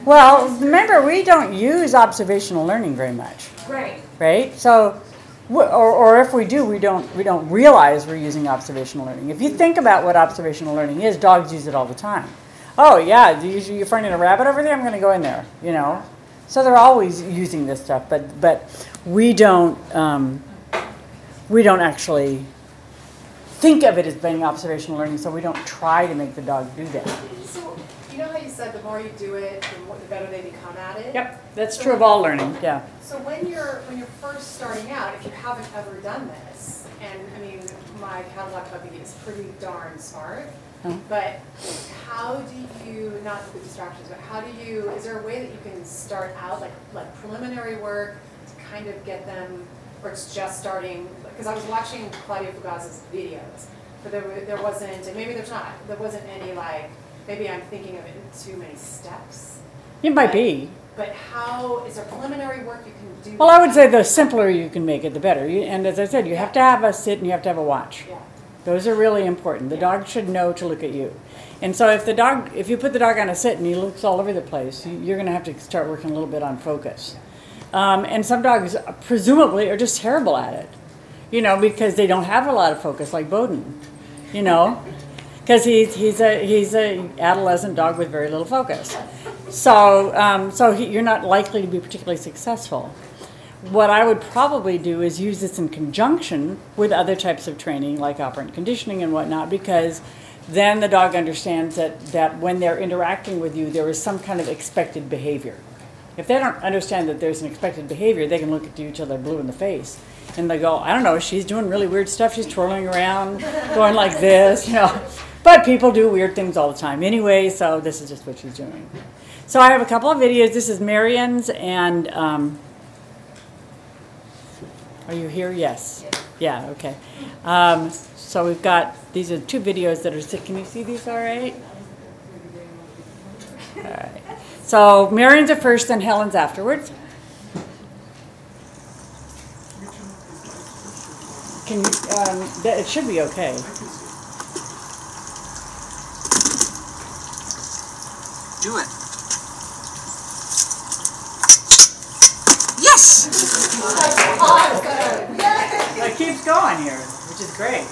Well, remember, we don't use observational learning very much, Right. right? So, or if we do, we don't realize we're using observational learning. If you think about what observational learning is, dogs use it all the time. Oh yeah, you're finding a rabbit over there. I'm going to go in there. You know, so they're always using this stuff. But we don't actually think of it as being observational learning. So we don't try to make the dog do that. So you know how you said the more you do it, the better they become at it? Yep, that's true of all learning. Yeah. So when you're first starting out, if you haven't ever done this, and I mean my Cadillac puppy is pretty darn smart, but how do you, not the distractions, but how do you, is there a way that you can start out like preliminary work to kind of get them, or it's just starting, because I was watching Claudia Fugaz's videos, but there wasn't, and maybe there wasn't any like, maybe I'm thinking of it in too many steps. It might be. But how, is there preliminary work you can do? Well, I would say the simpler you can make it, the better. And as I said, you have to have a sit and you have to have a watch. Yeah. Those are really important. The dog should know to look at you. And so if you put the dog on a sit and he looks all over the place, you're going to have to start working a little bit on focus. And some dogs, presumably, are just terrible at it, you know, because they don't have a lot of focus, like Bowden, you know, because he's a adolescent dog with very little focus. So you're not likely to be particularly successful. What I would probably do is use this in conjunction with other types of training, like operant conditioning and whatnot, because then the dog understands that when they're interacting with you, there is some kind of expected behavior. If they don't understand that there's an expected behavior, they can look at each other blue in the face. And they go, I don't know, she's doing really weird stuff. She's twirling around, going like this, you know. But people do weird things all the time anyway, so this is just what she's doing. So I have a couple of videos. This is Marion's, and are you here? Yes. Yeah, okay. So we've got, these are two videos that are, can you see these all right? All right. So Marion's at first and Helen's afterwards. Can you, it should be okay. Do it. Yes! It keeps going here, which is great.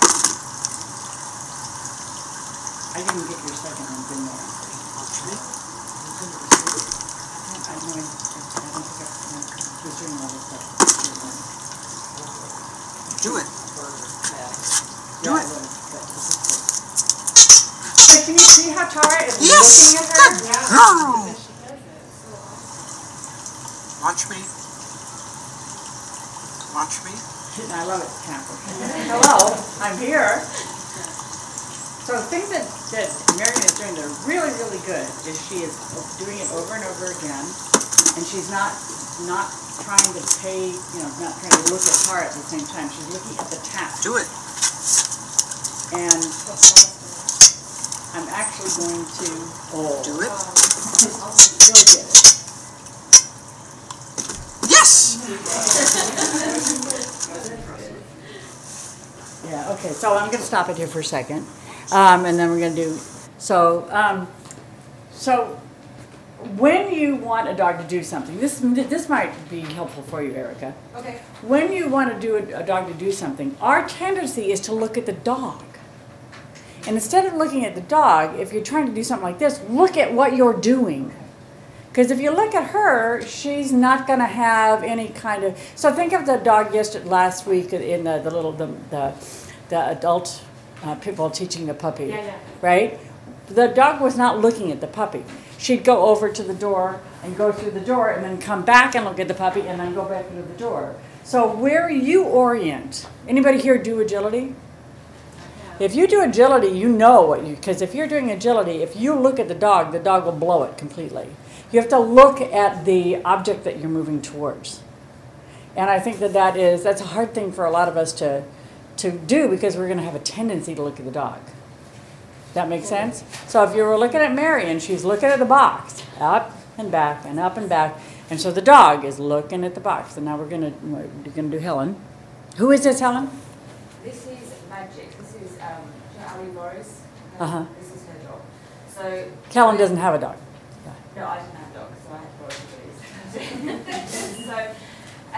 I didn't get your second one, didn't I? I don't think I was doing all this stuff. Do it. Do Yeah, it. But can you see how Tara is Yes! looking at her? Good girl! Watch me. Watch me. I love it, Camper. Hello, I'm here. So things that Marion is doing that are really, really good is she is doing it over and over again, and she's not trying to pay, you know, not trying to look at Tara at the same time. She's looking at the task. Do it. And I'm actually going to Do it. go get it. Yes! Yeah, okay, so I'm going to stop it here for a second, and then we're going to do, so when you want a dog to do something, this might be helpful for you, Erica. Okay. When you want to do a dog to do something, our tendency is to look at the dog. And instead of looking at the dog, if you're trying to do something like this, look at what you're doing. Because if you look at her, she's not going to have any kind of. So think of the dog last week in the adult people teaching the puppy, Yeah. right? The dog was not looking at the puppy. She'd go over to the door and go through the door and then come back and look at the puppy and then go back into the door. So where you orient, anybody here do agility? If you do agility, you know what because if you're doing agility, if you look at the dog will blow it completely. You have to look at the object that you're moving towards. And I think that's a hard thing for a lot of us to do because we're going to have a tendency to look at the dog. That makes sense? So if you were looking at Marion, she's looking at the box, up and back and up and back. And so the dog is looking at the box. And now we're going to do Helen. Who is this, Helen? This is Magic. This is Ali Rose. Uh-huh. This is her dog. So Helen doesn't have a dog. no, I didn't have dogs.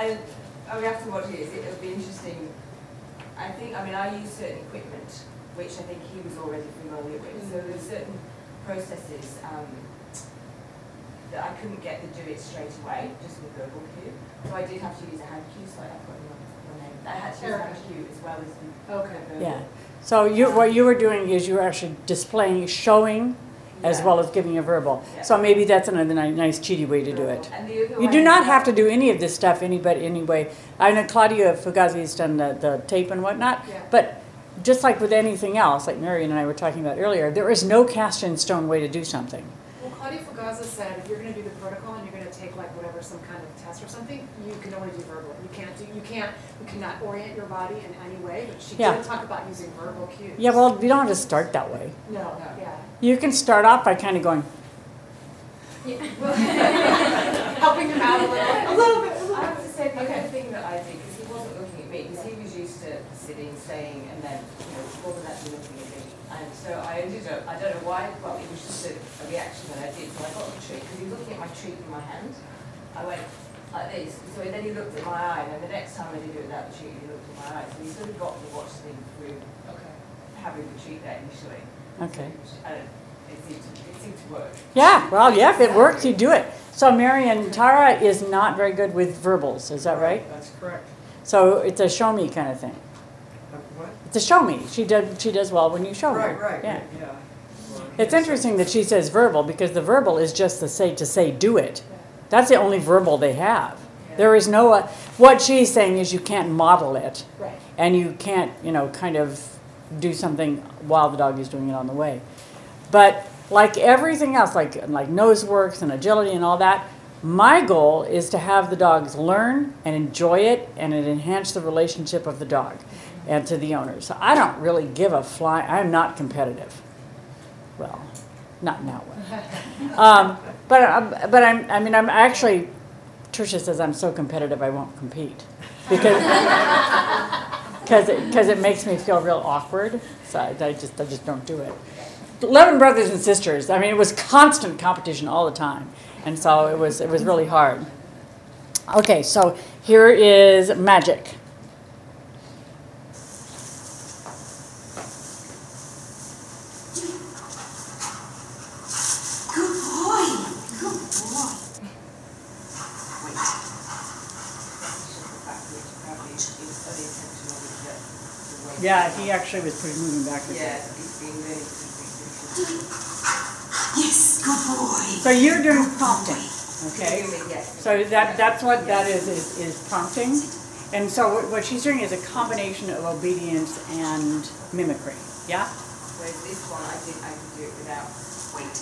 And I mean, after watching it, it'll be interesting. I think, I mean, I use certain equipment, which I think he was already familiar with. So there's certain processes that I couldn't get to do it straight away, just with verbal cue. So I did have to use a hand cue, so I've got your name. I had to use a hand cue as well as the verbal. Yeah. So what you were doing is you were actually displaying, showing, as Yeah. well as giving a verbal. Yeah. So maybe that's another nice cheaty way to do it. And the other You way do not is have to do any of this stuff anyway. I know Claudia Fugazi's done the tape and whatnot, Yeah. but just like with anything else, like Marion and I were talking about earlier, there is no cast in stone way to do something. Well, Claudia Fugaza said if you're gonna do the protocol and you're gonna take like whatever, some kind of test or something, you can only do verbal. You cannot orient your body in any way, but she Yeah. did talk about using verbal cues. Yeah, well, you don't have to start that way. No, yeah. You can start off by kind of going, Helping him out a little bit. I have to say, the Okay. other thing that I did, because he wasn't looking at me, because he was used to sitting, staying, and then, wasn't actually looking at me. And so I ended up, I don't know why, well, it was just a reaction that I did. So I got the treat, because he was looking at my treat in my hand. I went like this. So then he looked at my eye, and then the next time I did it without the treat, he looked at my eye. So he sort of got me watching him through having the treat there initially. okay. And it seemed to work. Yeah, well, yeah, if it works, you do it. So Marion, Tara is not very good with verbals, is that right? That's correct. So it's a show me kind of thing. What? It's a show me. She does well when you show her. Right, Yeah. yeah. Well, It's interesting that she says verbal because the verbal is just to say do it. That's the only verbal they have. There is no what she's saying is you can't model it Right. and you can't, kind of do something while the dog is doing it on the way. But like everything else, like nose works and agility and all that, my goal is to have the dogs learn and enjoy it and it enhance the relationship of the dog and to the owner. So I don't really give a fly. I'm not competitive. Well, not in that way. But I'm actually, Tricia says I'm so competitive I won't compete because it makes me feel real awkward. So I just don't do it. 11 brothers and sisters. I mean, it was constant competition all the time, and so it was really hard. Okay, so here is Magic. Good boy. Good boy. Yeah, he actually was moving backwards. Yeah, it's been really Yes, good boy. So you're doing prompting, okay? Yes. So that's what that is prompting. And so what she's doing is a combination of obedience and mimicry. Yeah? Whereas this one, I could do it without. Wait.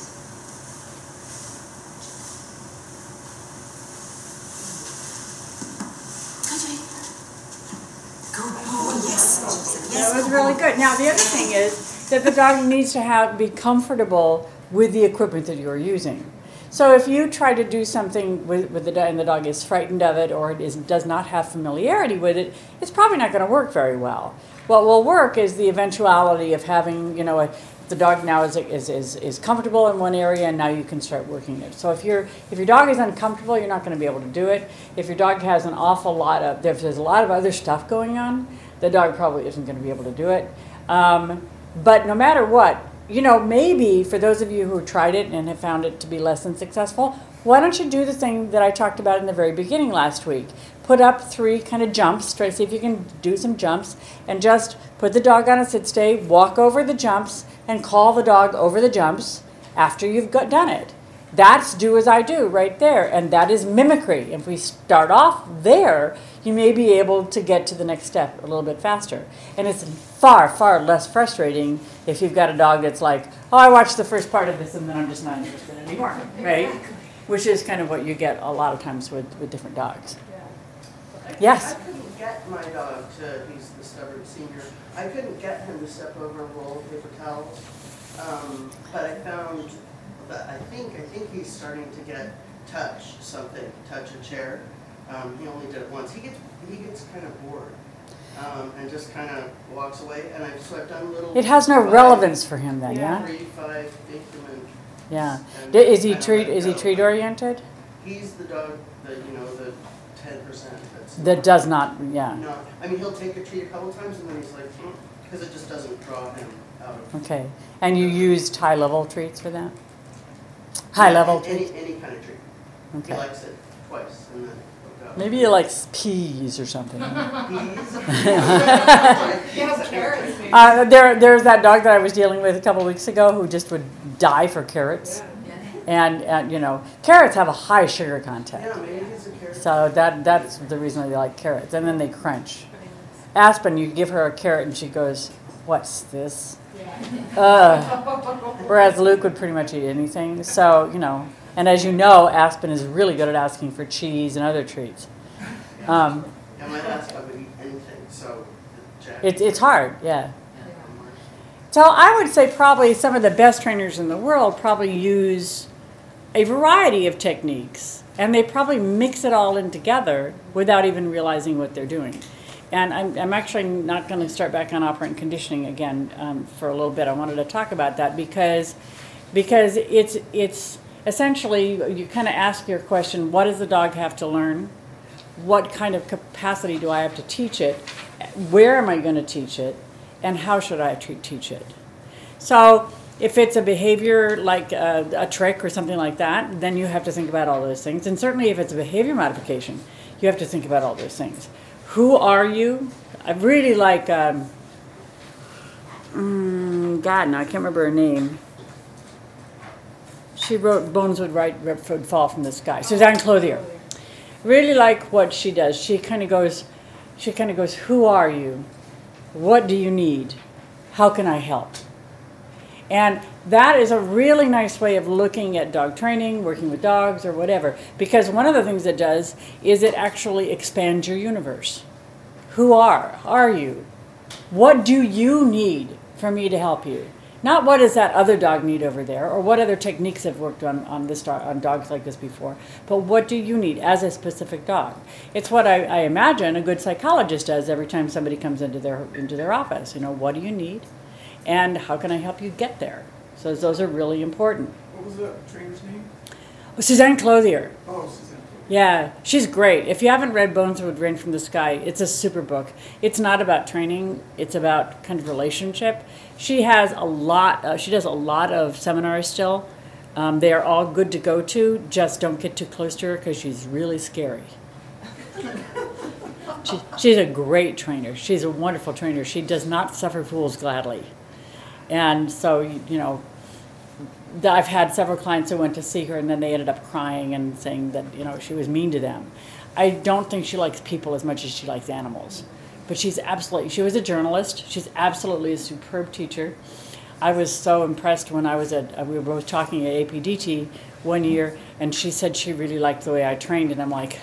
Good boy. Yes. That was really good. Now the other thing is that the dog needs to be comfortable with the equipment that you're using. So if you try to do something with the dog and the dog is frightened of it or does not have familiarity with it, it's probably not going to work very well. What will work is the eventuality of having, the dog now is comfortable in one area and now you can start working it. So if your dog is uncomfortable, you're not going to be able to do it. If your dog has an awful lot of, if there's a lot of other stuff going on, the dog probably isn't going to be able to do it. But no matter what, maybe for those of you who tried it and have found it to be less than successful, why don't you do the thing that I talked about in the very beginning last week? Put up 3 kind of jumps, try to see if you can do some jumps, and just put the dog on a sit stay, walk over the jumps, and call the dog over the jumps after you've done it. That's do as I do right there, and that is mimicry. If we start off there, you may be able to get to the next step a little bit faster. And it's far, far less frustrating if you've got a dog that's like, oh, I watched the first part of this and then I'm just not interested anymore, right? Which is kind of what you get a lot of times with different dogs. Yes? I couldn't get my dog to, he's the stubborn senior, I couldn't get him to step over a roll of paper towels. But I found that I think he's starting to get touch a chair. He only did it once. He gets kind of bored. And just kind of walks away. And I've done little. It has no relevance for him then, yeah? 3, 5 increment. Yeah. And Is he kind of let treat go. oriented? He's the dog that, the 10% that's. That does not, yeah. No, I mean, he'll take a treat a couple times and then he's like, because it just doesn't draw him out of. Okay. And you used high-level treats for that? High-level treats? Any kind of treat. He Okay. likes it twice and then he'll go. Maybe you like peas or something. Peas. He has carrots, maybe. There's that dog that I was dealing with a couple weeks ago who just would die for carrots. And you know, carrots have a high sugar content. Yeah, maybe he's a carrot. So that's the reason they like carrots. And then they crunch. Aspen, you give her a carrot and she goes, "What's this?" Whereas Luke would pretty much eat anything. So, you know, and as you know, Aspen is really good at asking for cheese and other treats. Yeah, my last dog would eat anything, so Jack. It's hard, yeah. So I would say probably some of the best trainers in the world probably use a variety of techniques, and they probably mix it all in together without even realizing what they're doing. And I'm actually not going to start back on operant conditioning again for a little bit. I wanted to talk about that because it's essentially, you kind of ask your question, what does the dog have to learn? What kind of capacity do I have to teach it? Where am I going to teach it? And how should I teach it? So if it's a behavior like a trick or something like that, then you have to think about all those things. And certainly if it's a behavior modification, you have to think about all those things. Who are you? I really like, God, no, I can't remember her name. She wrote Bones Would Fall from the Sky. Suzanne Clothier. Really like what she does. She kind of goes, who are you? What do you need? How can I help? And that is a really nice way of looking at dog training, working with dogs or whatever. Because one of the things it does is it actually expands your universe. Who are you? What do you need for me to help you? Not what does that other dog need over there, or what other techniques have worked on this dog, on dogs like this before, but what do you need as a specific dog? It's what I imagine a good psychologist does every time somebody comes into their office. You know, what do you need, and how can I help you get there? So those are really important. What was the trainer's name? Suzanne Clothier. Oh, Suzanne. Yeah, she's great. If you haven't read Bones Would Rain from the Sky, it's a super book. It's not about training. It's about kind of relationship. She has a lot. She does a lot of seminars still. They are all good to go to. Just don't get too close to her because she's really scary. She's a great trainer. She's a wonderful trainer. She does not suffer fools gladly. And so, you know, I've had several clients who went to see her and then they ended up crying and saying that, you know, she was mean to them. I don't think she likes people as much as she likes animals. But she was a journalist. She's absolutely a superb teacher. I was so impressed when we were both talking at APDT one year, and she said she really liked the way I trained, and I'm like,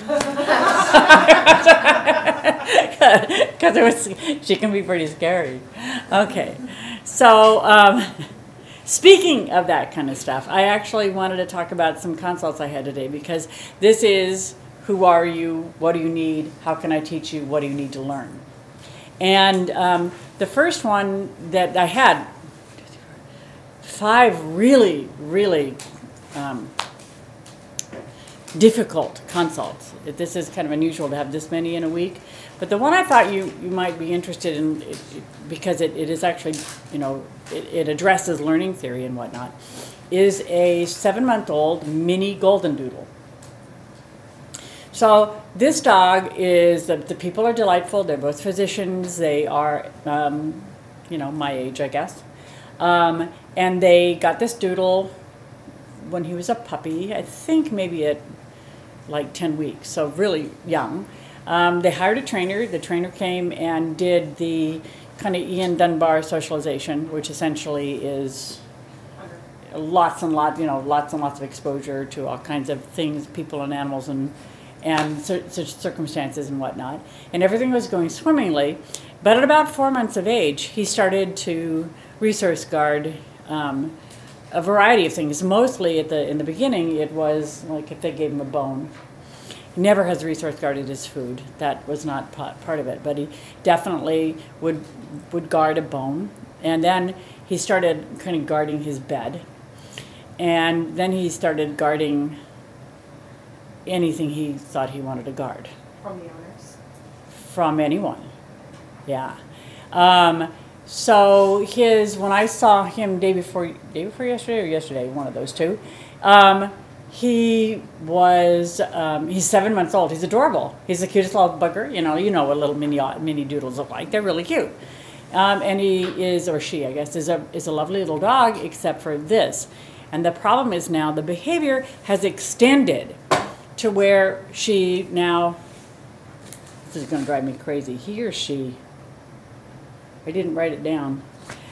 because she can be pretty scary. Okay, so speaking of that kind of stuff, I actually wanted to talk about some consults I had today, because this is who are you, what do you need, how can I teach you, what do you need to learn. And the first one that I had, 5 really, really difficult consults. This is kind of unusual to have this many in a week. But the one I thought you might be interested in, because it is actually, you know, it addresses learning theory and whatnot, is a 7-month-old mini golden doodle. So this dog is, the people are delightful. They're both physicians. They are, you know, my age, I guess. And they got this doodle when he was a puppy, I think maybe at like 10 weeks, so really young. They hired a trainer. The trainer came and did the kind of Ian Dunbar socialization, which essentially is lots and lots of exposure to all kinds of things, people and animals and circumstances and whatnot. And everything was going swimmingly. But at about 4 months of age, he started to resource guard a variety of things. Mostly in the beginning, it was like if they gave him a bone. He never has resource guarded his food. That was not part of it. But he definitely would guard a bone. And then he started kind of guarding his bed. And then he started guarding anything he thought he wanted to guard From the owners? from anyone. Yeah. So when I saw him day before yesterday or yesterday, one of those two, he's 7 months old. He's adorable. He's the cutest little bugger. You know what little mini doodles look like. They're really cute. And he is, or she, I guess, is a lovely little dog, except for this. And the problem is now the behavior has extended to where she now, this is going to drive me crazy, he or she, I didn't write it down.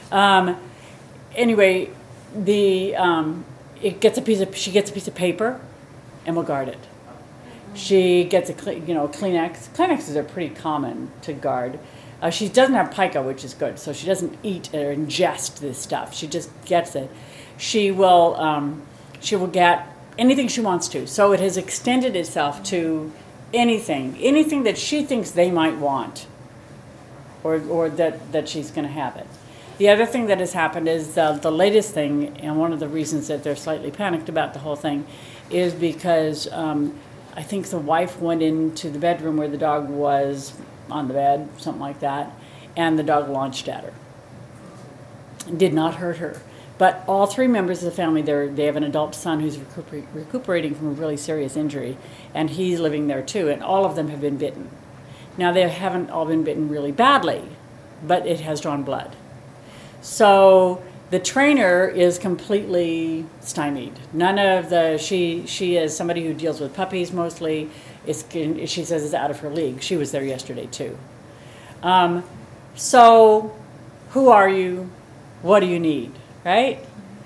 Anyway, she gets a piece of paper and will guard it. She gets a Kleenex. Kleenexes are pretty common to guard. She doesn't have pica, which is good, so she doesn't eat or ingest this stuff. She just gets it. She will get anything she wants to. So it has extended itself to anything that she thinks they might want, or that she's going to have it. The other thing that has happened is the latest thing, and one of the reasons that they're slightly panicked about the whole thing, is because I think the wife went into the bedroom where the dog was on the bed, something like that, and the dog launched at her. Did not hurt her. But all three members of the family, they have an adult son who's recuperating from a really serious injury, and he's living there too, and all of them have been bitten. Now, they haven't all been bitten really badly, but it has drawn blood. So the trainer is completely stymied. She is somebody who deals with puppies mostly. She says it's out of her league. She was there yesterday too. So who are you? What do you need? Right?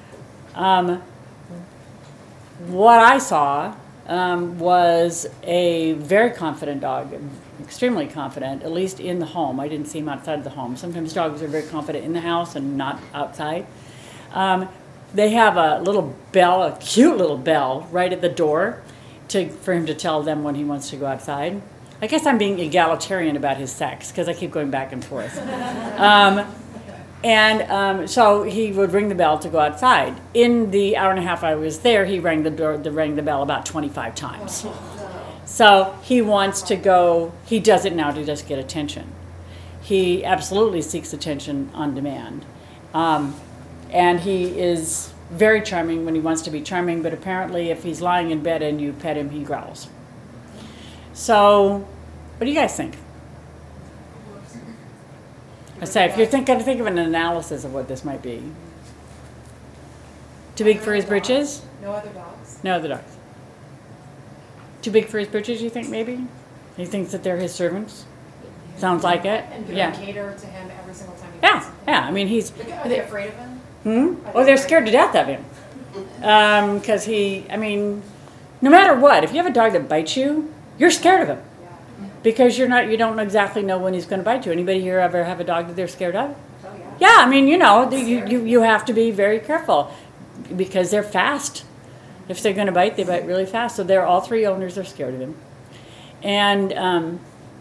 What I saw was a very confident dog, extremely confident, at least in the home. I didn't see him outside of the home. Sometimes dogs are very confident in the house and not outside. They have a little bell, a cute little bell, right at the door for him to tell them when he wants to go outside. I guess I'm being egalitarian about his sex because I keep going back and forth. So he would ring the bell to go outside. In the hour and a half I was there, he rang the bell about 25 times. So he wants to go, he does it now to just get attention. He absolutely seeks attention on demand. And he is very charming when he wants to be charming, but apparently if he's lying in bed and you pet him, he growls. So, what do you guys think? I say, if you're think of an analysis of what this might be. Too big for his britches? No other dogs? No other dogs. Too big for his britches, you think, maybe? He thinks that they're his servants? Sounds like it. And do Yeah. they cater to him every single time he Yeah, wants something? yeah. I mean, he's... Are they afraid of him? Oh, they're scared to death of him. Because no matter what, if you have a dog that bites you, you're scared of him. Yeah. Because you don't exactly know when he's going to bite you. Anybody here ever have a dog that they're scared of? Oh, yeah. Yeah, I mean, you have to be very careful because they're fast. If they're going to bite, they bite really fast. So all three owners are scared of him. And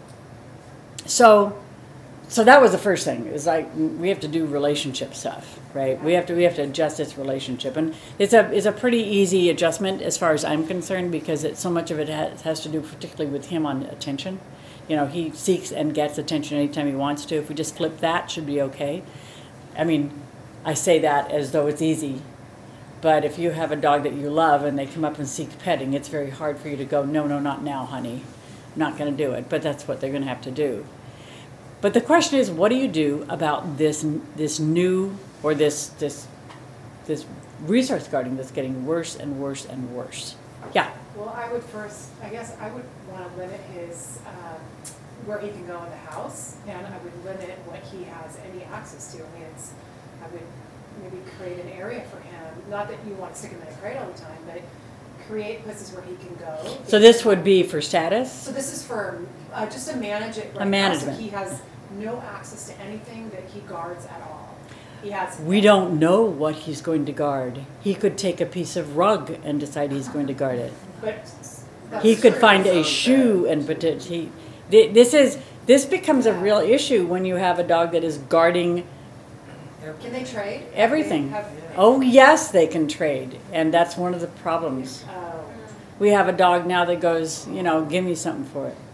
so that was the first thing. It's like we have to do relationship stuff, right? We have to adjust this relationship, and it's a pretty easy adjustment as far as I'm concerned because so much of it has to do particularly with him on attention. He seeks and gets attention anytime he wants to. If we just flip that, it should be okay. I mean, I say that as though it's easy, but if you have a dog that you love and they come up and seek petting, it's very hard for you to go, no, not now, honey. I'm not going to do it. But that's what they're going to have to do. But the question is, what do you do about this new, or this resource guarding that's getting worse and worse and worse? Yeah. Well, I would want to limit his, where he can go in the house, and I would limit what he has any access to. I mean, I would maybe create an area for him. Not that you want to stick him in a crate all the time, but create places where he can go. So this would be for status? So this is for, just to manage it right A management. now, so he has no access to anything that he guards at all. He has. We don't know what he's going to guard. He could take a piece of rug and decide he's going to guard it. But He could find a shoe and this becomes a real issue when you have a dog that is guarding Can they trade? everything. Have- Oh yes, they can trade, and that's one of the problems. Oh. we have a dog now that goes, you know, give me something for it.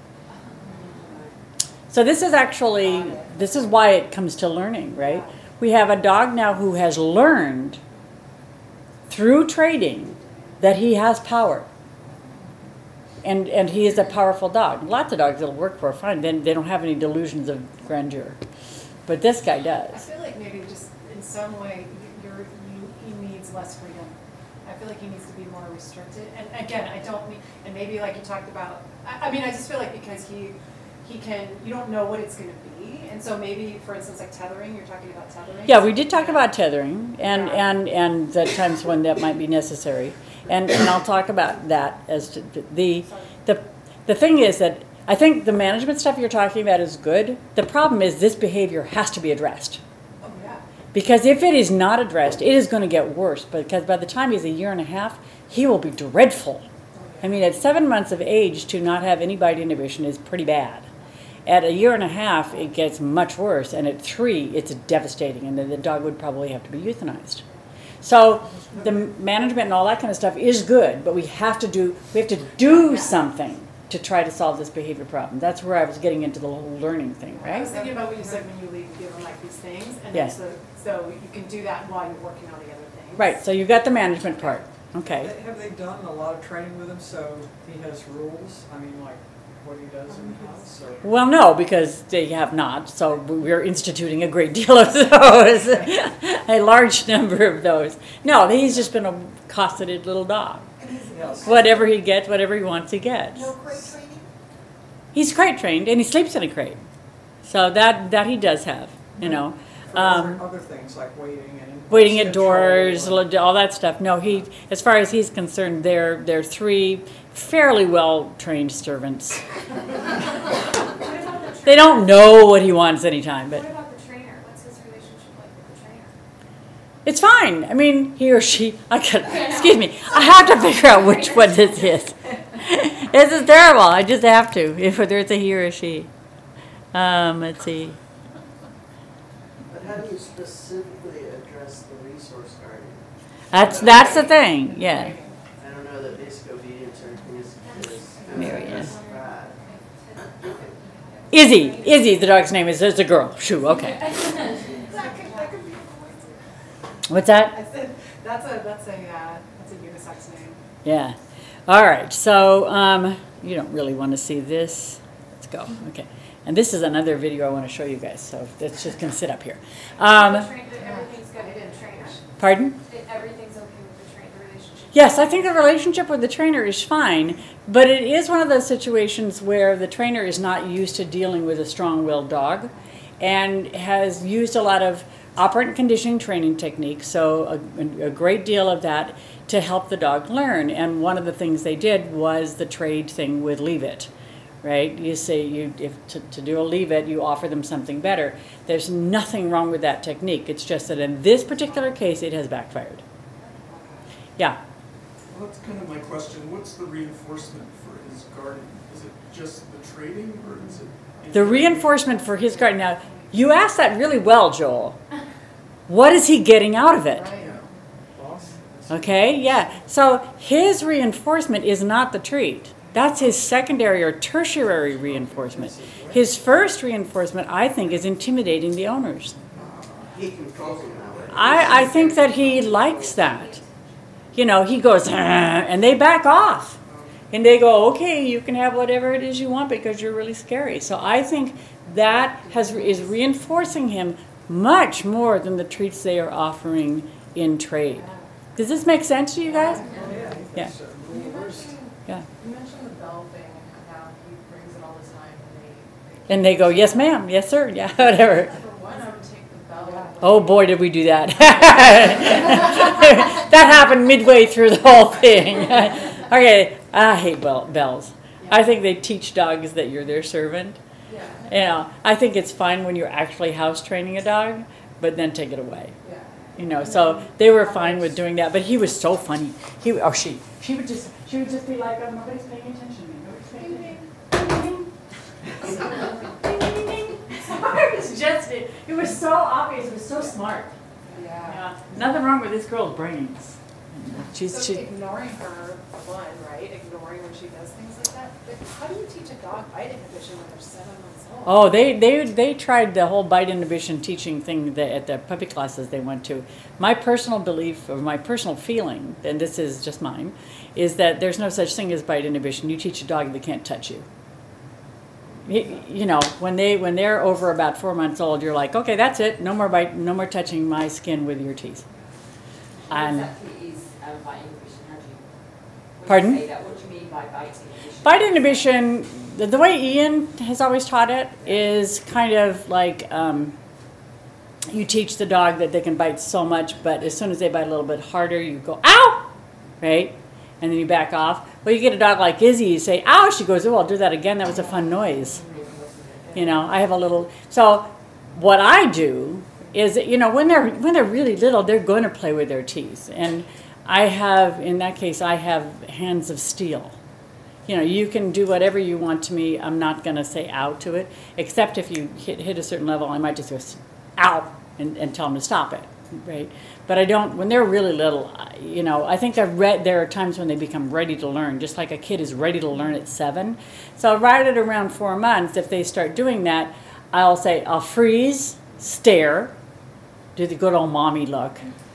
So this is actually, this is why it comes to learning, right? We have a dog now who has learned through trading that he has power. And he is a powerful dog. Lots of dogs that'll work for fine. Then they don't have any delusions of grandeur. But this guy I does. feel like maybe just in some way, he needs less freedom. I feel like he needs to be more restricted. And again, I don't mean, and maybe like you talked about, I mean, I just feel like because he can, you don't know what it's gonna be. And so maybe, for instance, like tethering, you're talking about tethering. Yeah, we did talk about tethering and the times when that might be necessary. And I'll talk about that as to the thing is that I think the management stuff you're talking about is good. The problem is this behavior has to be addressed. Oh, yeah. Because if it is not addressed, it is going to get worse. Because by the time he's a year and a half, he will be dreadful. I mean, at 7 months of age, to not have any bite inhibition is pretty bad. At a year and a half, it gets much worse. And at 3, it's devastating. And then the dog would probably have to be euthanized. So the management and all that kind of stuff is good, but we have to do something to try to solve this behavior problem. That's where I was getting into the whole learning thing, I right? was thinking about what you said when you leave, you give them like these things. And Yes. so you can do that while you're working on the other things. Right, so you got the management part. Okay. Have they done a lot of training with him, so he has rules? I mean, like, what he does in the house, or? Well, no, because they have not. So we're instituting a great deal of those, a large number of those. No, he's just been a cosseted little dog. Yes. Whatever he gets, whatever he wants, he gets. No crate training? He's crate trained, and he sleeps in a crate. So that he does have, you know. For other things like waiting and Waiting impulse at doors, control. all that stuff. No, as far as he's concerned, they're 3 fairly well-trained servants. They don't know what he wants anytime, but What about the trainer? What's his relationship like with the trainer? it's fine. I mean, he or she, excuse me, I have to figure out which one this is. This is terrible. I just have to, whether it's a he or a she. Let's see. But how do you specifically address the resource guarding? That's the thing, yeah. I don't know that basic obedience or anything is Marianne. as bad. Izzy, the dog's name is, it's a girl. Shoo, okay. That could be a What's that? I said, that's a unisex name. Yeah. All right. So you don't really want to see this. Let's go. Okay. And this is another video I want to show you guys. So it's just gonna sit up here. Everything's good with the trainer. Pardon? Everything's okay with the relationship. Yes, I think the relationship with the trainer is fine, but it is one of those situations where the trainer is not used to dealing with a strong-willed dog and has used a lot of operant conditioning training techniques, so a great deal of that to help the dog learn. And one of the things they did was the trade thing with Leave It, right? You say to do a Leave It, you offer them something better. There's nothing wrong with that technique. It's just that in this particular case, it has backfired. Yeah. Well, that's kind of my question. What's the reinforcement for his guarding? Is it just the trading, or is it... The reinforcement for his guarding. Now, you asked that really well, Joel. What is he getting out of it? Yeah. Boss? Okay, yeah. So his reinforcement is not the treat. That's his secondary or tertiary reinforcement. His first reinforcement, I think, is intimidating the owners. He controls them that way. I think that he likes that. You know, he goes, and they back off. And they go, okay, you can have whatever it is you want because you're really scary. So I think that is reinforcing him much more than the treats they are offering in trade. Does this make sense to you guys? Yeah. Yeah. You mentioned the bell thing and how he brings it all the time And they go, yes, ma'am, yes, sir, yeah, whatever. For one, I would take the bell away. Oh boy, did we do that. That happened midway through the whole thing. Okay, I hate bells. I think they teach dogs that you're their servant. Yeah. You know, I think it's fine when you're actually house training a dog, but then take it away. Yeah. You know, so they were fine with doing that, but he was so funny. She would just be like, oh, nobody's paying attention to me. Nobody's paying attention. Ding, ding, ding. It was so obvious. It was so smart. Yeah. Yeah. Nothing wrong with this girl's brains. So ignoring her, for one, right, ignoring when she does things like that, but how do you teach a dog bite inhibition when they're 7 months old? Oh, they tried the whole bite inhibition teaching thing at the puppy classes they went to. My personal belief, or my personal feeling, and this is just mine, is that there's no such thing as bite inhibition. You teach a dog that can't touch you. You know, when they're over about 4 months old, you're like, okay, that's it. No more bite, no more touching my skin with your teeth. What And exactly is bite inhibition? How do you, when Pardon? you say that, what do you mean by bite inhibition? bite inhibition, the way Ian has always taught it, is kind of like you teach the dog that they can bite so much, but as soon as they bite a little bit harder, you go, ow, right? And then you back off. Well, you get a dog like Izzy, you say, ow, she goes, oh, I'll do that again. That was a fun noise. You know, I have a little, so what I do is, you know, when they're really little, they're going to play with their teeth. And I have, in that case, I have hands of steel. You know, you can do whatever you want to me. I'm not going to say ow to it, except if you hit a certain level, I might just go, ow, and tell them to stop it, right? But I don't, when they're really little, you know, I think I've read there are times when they become ready to learn, just like a kid is ready to learn at 7. So right at around 4 months, if they start doing that, I'll say, I'll freeze, stare, do the good old mommy look,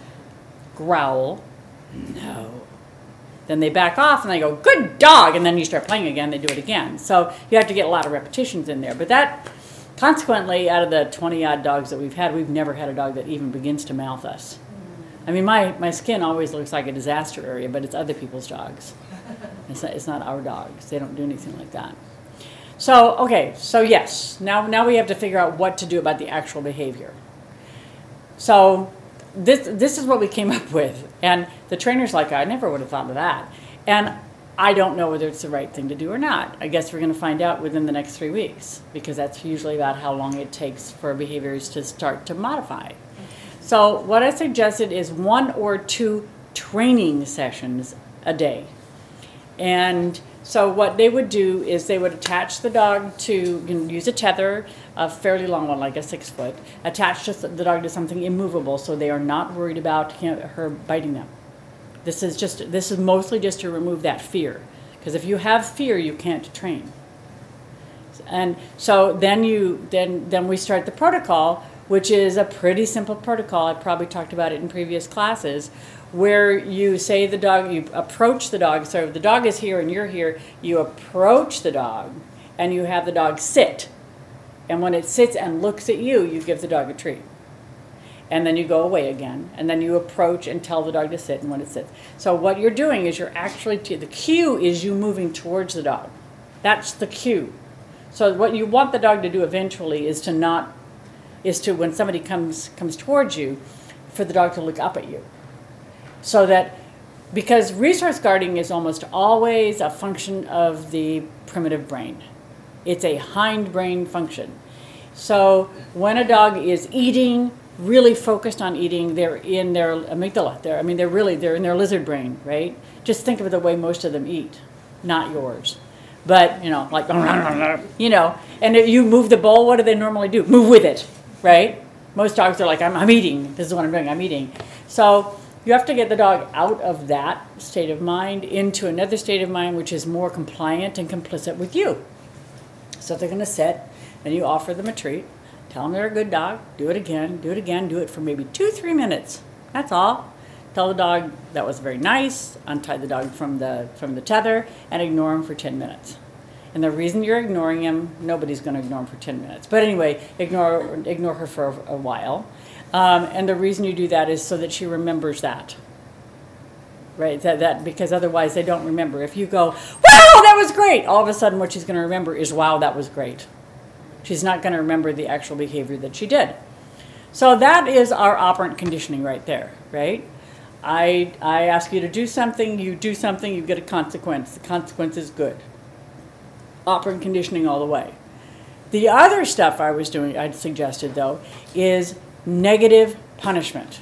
growl, no. Then they back off and they go, good dog, and then you start playing again, they do it again. So you have to get a lot of repetitions in there. But that, consequently, out of the 20-odd dogs that we've had, we've never had a dog that even begins to mouth us. I mean, my skin always looks like a disaster area, but it's other people's dogs. It's not our dogs. They don't do anything like that. So, okay, so yes, now we have to figure out what to do about the actual behavior. So this is what we came up with. And the trainer's like, I never would have thought of that. And I don't know whether it's the right thing to do or not. I guess we're going to find out within the next 3 weeks, because that's usually about how long it takes for behaviors to start to modify. So what I suggested is 1 or 2 training sessions a day. And so what they would do is they would attach the dog to, you can use a tether, a fairly long one, like a 6 foot, attach the dog to something immovable so they are not worried about her biting them. This is mostly just to remove that fear. Because if you have fear, you can't train. And so then we start the protocol, which is a pretty simple protocol. I probably talked about it in previous classes, where you say the dog, you approach the dog. So if the dog is here and you're here, you approach the dog and you have the dog sit. And when it sits and looks at you, you give the dog a treat. And then you go away again. And then you approach and tell the dog to sit, and when it sits. So what you're doing is the cue is you moving towards the dog. That's the cue. So what you want the dog to do eventually is to when somebody comes towards you, for the dog to look up at you. So that, because resource guarding is almost always a function of the primitive brain. It's a hindbrain function. So when a dog is eating, really focused on eating, they're in their amygdala. They're in their lizard brain, right? Just think of the way most of them eat, not yours. But, you know, like, you know, and if you move the bowl, what do they normally do? Move with it, right? Most dogs are like, I'm eating. This is what I'm doing, I'm eating. So you have to get the dog out of that state of mind into another state of mind, which is more compliant and complicit with you. So they're going to sit, and you offer them a treat. Tell them they're a good dog. Do it again. Do it for maybe 2-3 minutes. That's all. Tell the dog that was very nice. Untie the dog from the tether and ignore him for 10 minutes. And the reason you're ignoring him, nobody's going to ignore him for 10 minutes. But anyway, ignore her for a while. And the reason you do that is so that she remembers that. Right? That because otherwise they don't remember. If you go, wow, that was great, all of a sudden what she's going to remember is, wow, that was great. She's not going to remember the actual behavior that she did. So that is our operant conditioning right there, right? I ask you to do something, you get a consequence. The consequence is good. Operant conditioning all the way. The other stuff I suggested though, is negative punishment.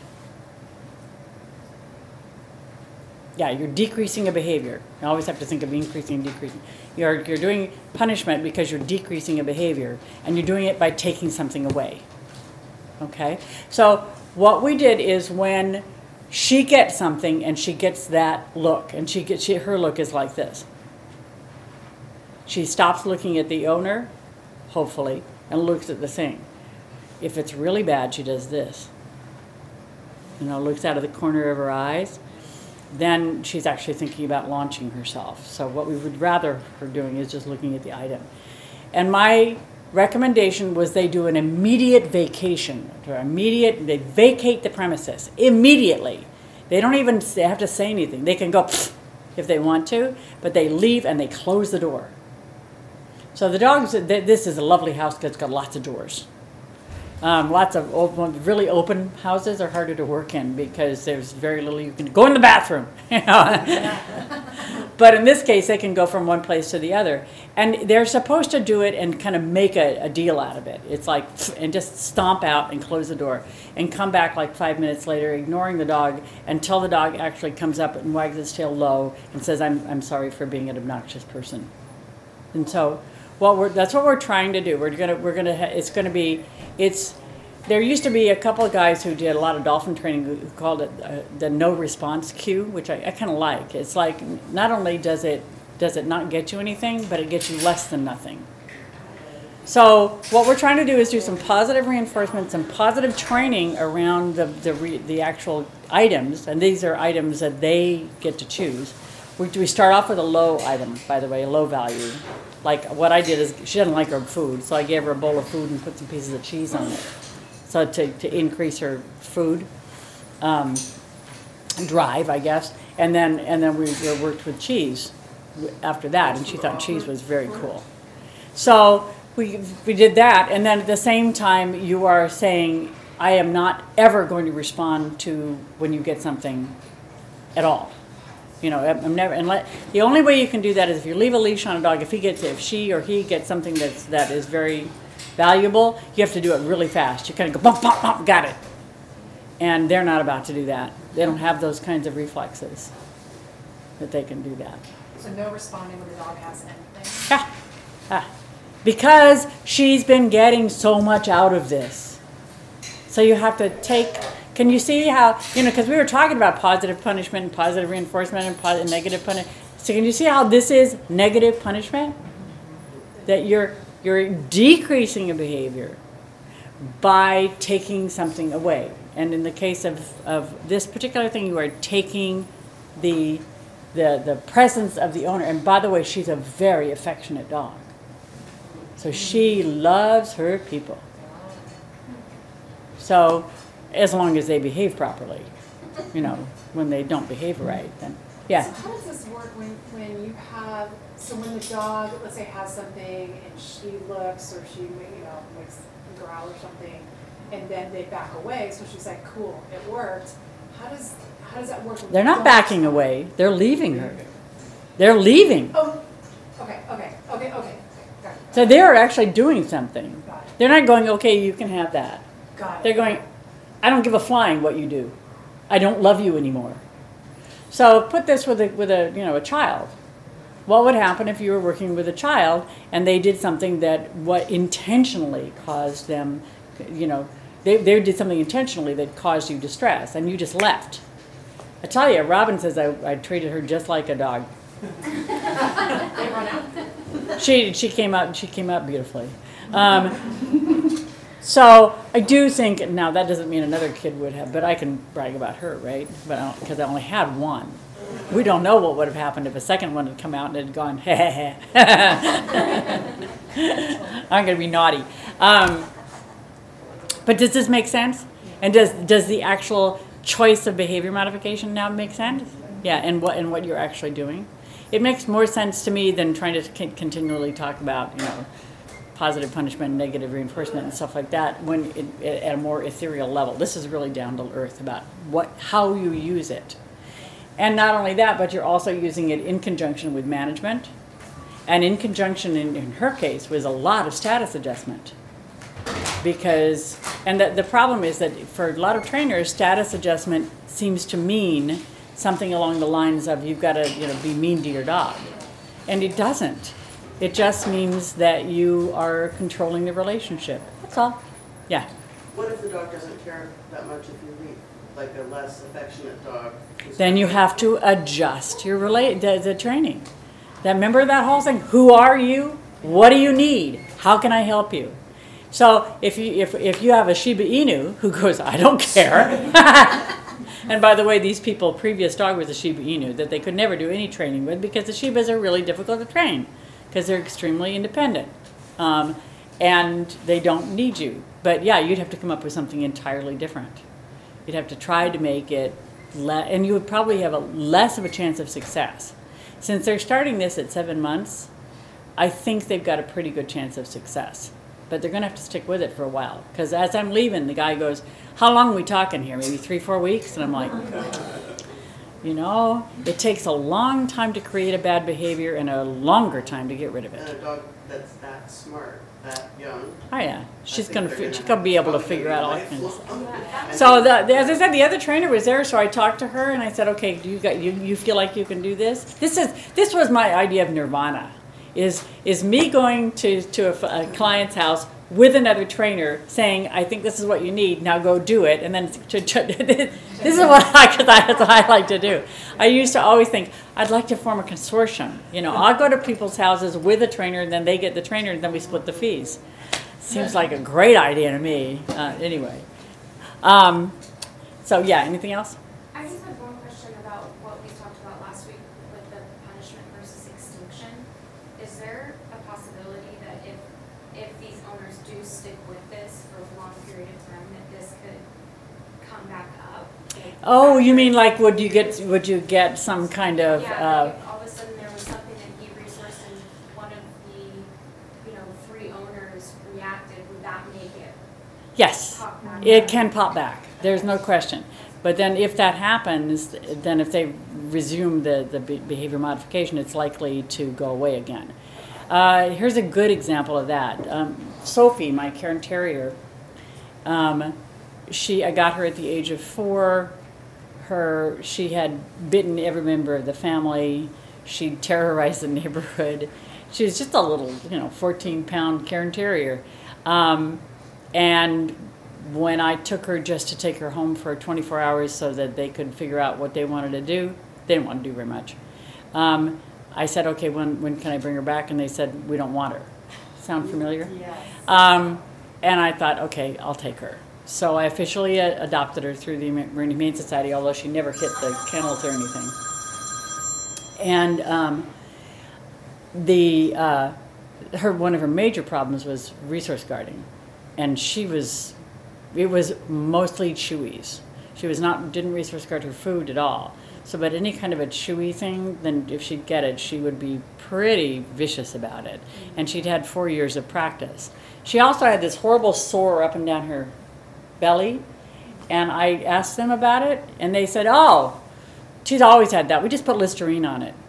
Yeah, you're decreasing a behavior. You always have to think of increasing and decreasing. You're doing punishment because you're decreasing a behavior, and you're doing it by taking something away. Okay? So what we did is when she gets something and she gets that look, and her look is like this. She stops looking at the owner, hopefully, and looks at the thing. If it's really bad, she does this. Looks out of the corner of her eyes. Then she's actually thinking about launching herself. So what we would rather her doing is just looking at the item. And my recommendation was they do an immediate vacation. They vacate the premises immediately. They don't even have to say anything. They can go if they want to, but they leave and they close the door. So the dogs, this is a lovely house that's got lots of doors. Lots of really open houses are harder to work in because there's very little you can go in the bathroom. But in this case, they can go from one place to the other, and they're supposed to do it and kind of make a deal out of it. It's like and just stomp out and close the door and come back like 5 minutes later, ignoring the dog until the dog actually comes up and wags its tail low and says, "I'm sorry for being an obnoxious person." And so. That's what we're trying to do. There used to be a couple of guys who did a lot of dolphin training who called it the no response cue, which I kind of like. It's like not only does it not get you anything, but it gets you less than nothing. So what we're trying to do is do some positive reinforcement, some positive training around the actual items, and these are items that they get to choose. We start off with a low item, by the way, a low value. Like what I did is she doesn't like her food, so I gave her a bowl of food and put some pieces of cheese on it, so to increase her food drive, I guess. And then we worked with cheese after that, and she thought cheese was very cool. So we did that, and then at the same time you are saying, I am not ever going to respond to when you get something at all. I'm never. The only way you can do that is if you leave a leash on a dog. If she or he gets something that is very valuable, you have to do it really fast. You kind of go bump, bump, bump, got it. And they're not about to do that. They don't have those kinds of reflexes that they can do that. So no responding when the dog has anything? Because she's been getting so much out of this. So you have to take. Can you see how, because we were talking about positive punishment and positive reinforcement and negative punishment. So can you see how this is negative punishment? That you're decreasing a behavior by taking something away. And in the case of this particular thing, you are taking the presence of the owner. And by the way, she's a very affectionate dog. So she loves her people. So as long as they behave properly, when they don't behave right, then yeah. So how does this work when you have, so when the dog, let's say, has something and she looks or she makes a growl or something, and then they back away, so she's like, cool, it worked. How does that work? They're not backing away. They're leaving her. They're leaving. Oh, okay. Got it. So they're actually doing something. Got it. They're not going, okay, you can have that. Got it. They're going, I don't give a flying what you do. I don't love you anymore. So put this with a child. What would happen if you were working with a child and they did something that intentionally caused them, they did something intentionally that caused you distress and you just left. I tell you, Robin says I treated her just like a dog. They run out. She came out beautifully. So I do think, now that doesn't mean another kid would have, but I can brag about her, right? But because I only had one. We don't know what would have happened if a second one had come out and had gone, I'm going to be naughty. But does this make sense? And does the actual choice of behavior modification now make sense? Yeah, and what you're actually doing? It makes more sense to me than trying to continually talk about, positive punishment, negative reinforcement, and stuff like that at a more ethereal level. This is really down to earth about how you use it. And not only that, but you're also using it in conjunction with management, and in conjunction, in her case, with a lot of status adjustment. Because, and the problem is that for a lot of trainers, status adjustment seems to mean something along the lines of you've got to be mean to your dog. And it doesn't. It just means that you are controlling the relationship. That's all. Yeah. What if the dog doesn't care that much if you leave? like a less affectionate dog. Then you have to adjust your the training. Remember that whole thing? Who are you? What do you need? How can I help you? So if you have a Shiba Inu who goes, I don't care. And by the way, these people, previous dog was a Shiba Inu that they could never do any training with because the Shibas are really difficult to train because they're extremely independent. And they don't need you. But yeah, you'd have to come up with something entirely different. You'd have to try to make it, and you would probably have less of a chance of success. Since they're starting this at 7 months, I think they've got a pretty good chance of success. But they're going to have to stick with it for a while. Because as I'm leaving, the guy goes, how long are we talking here? Maybe 3-4 weeks? And I'm like, you know, it takes a long time to create a bad behavior and a longer time to get rid of And it. a dog that's that smart, that young. Oh yeah, she's I gonna think they're she's gonna be able to figure out all lifelong. kinds. So as I said, the other trainer was there, so I talked to her and I said, okay, do you feel like you can do this? This was my idea of nirvana, is me going to a client's house with another trainer saying, I think this is what you need, now go do it, and then this is what I like to do. I used to always think, I'd like to form a consortium. You know, I'll go to people's houses with a trainer, and then they get the trainer, and then we split the fees. Seems like a great idea to me. Anyway. So yeah, anything else? I just have one question about what we talked about last week with the punishment versus extinction. Is there a possibility that if these owners do stick with this for a long period of time, that this could come back up? Like, Oh, you mean like would you get some kind of yeah, like if all of a sudden there was something that he resourced and one of the, 3 owners reacted, would that make it yes, pop back it up? can pop back. There's no question. But then if that happens, then if they resume the behavior modification, it's likely to go away again. Here's a good example of that. Sophie, my Cairn Terrier, I got her at the age of 4. She had bitten every member of the family. She terrorized the neighborhood. She was just a little, 14-pound Cairn Terrier. And when I took her just to take her home for 24 hours so that they could figure out what they wanted to do, they didn't want to do very much. I said, okay, when can I bring her back? And they said, we don't want her. Sound familiar? Yes. And I thought, okay, I'll take her. So I officially adopted her through the Marine Humane Society, although she never hit the kennels or anything. And one of her major problems was resource guarding, and it was mostly chewies. She didn't resource guard her food at all. So, but any kind of a chewy thing, then if she'd get it, she would be pretty vicious about it. And she'd had 4 years of practice. She also had this horrible sore up and down her belly, and I asked them about it, and they said, oh, she's always had that. We just put Listerine on it.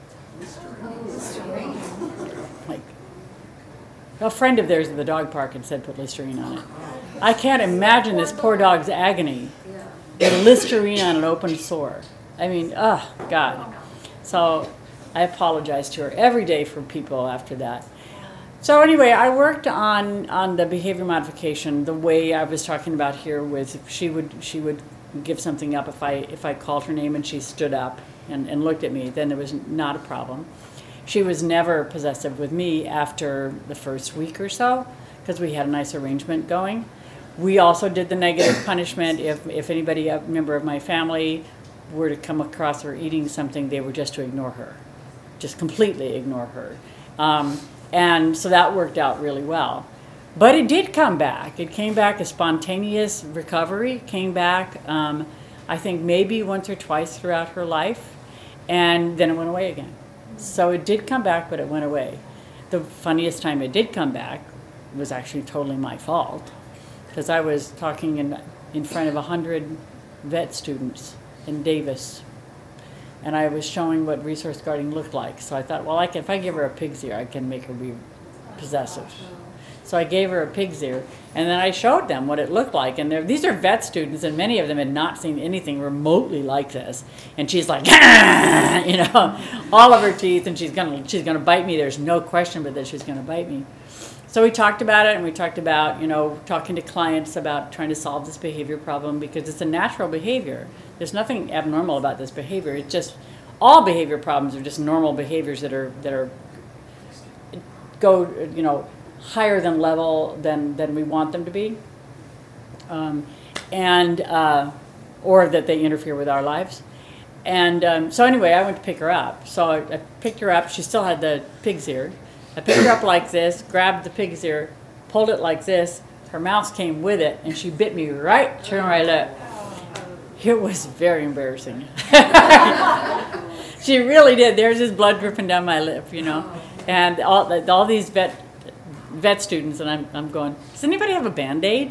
Like, a friend of theirs at the dog park had said put Listerine on it. I can't imagine this poor dog's agony with Listerine on an open sore. I mean, oh, God. So I apologize to her every day for people after that. So anyway, I worked on the behavior modification the way I was talking about here. With she would give something up if I called her name and she stood up and looked at me. Then there was not a problem. She was never possessive with me after the first week or so because we had a nice arrangement going. We also did the negative punishment. If anybody, a member of my family, were to come across her eating something, they were just to ignore her, just completely ignore her. And so that worked out really well. But it did come back. It came back a spontaneous recovery, came back, I think maybe once or twice throughout her life, and then it went away again. So it did come back, but it went away. The funniest time it did come back was actually totally my fault, because I was talking in front of 100 vet students in Davis, and I was showing what resource guarding looked like. So I thought, well, if I give her a pig's ear, I can make her be possessive. So I gave her a pig's ear, and then I showed them what it looked like. And these are vet students, and many of them had not seen anything remotely like this. And she's like, you know, all of her teeth, and she's gonna bite me. There's no question but that she's gonna bite me. So we talked about it, and we talked about, you know, talking to clients about trying to solve this behavior problem, because it's a natural behavior. There's nothing abnormal about this behavior. It's just all behavior problems are just normal behaviors that are go, you know, higher than level than we want them to be, or that they interfere with our lives. And so anyway, I went to pick her up. So I picked her up. She still had the pig's ear. I picked her up like this, grabbed the pig's ear, pulled it like this. Her mouth came with it, and she bit me right to my lip. It was very embarrassing. She really did. There's this blood dripping down my lip, you know. And all these vet students, and I'm going, does anybody have a Band-Aid?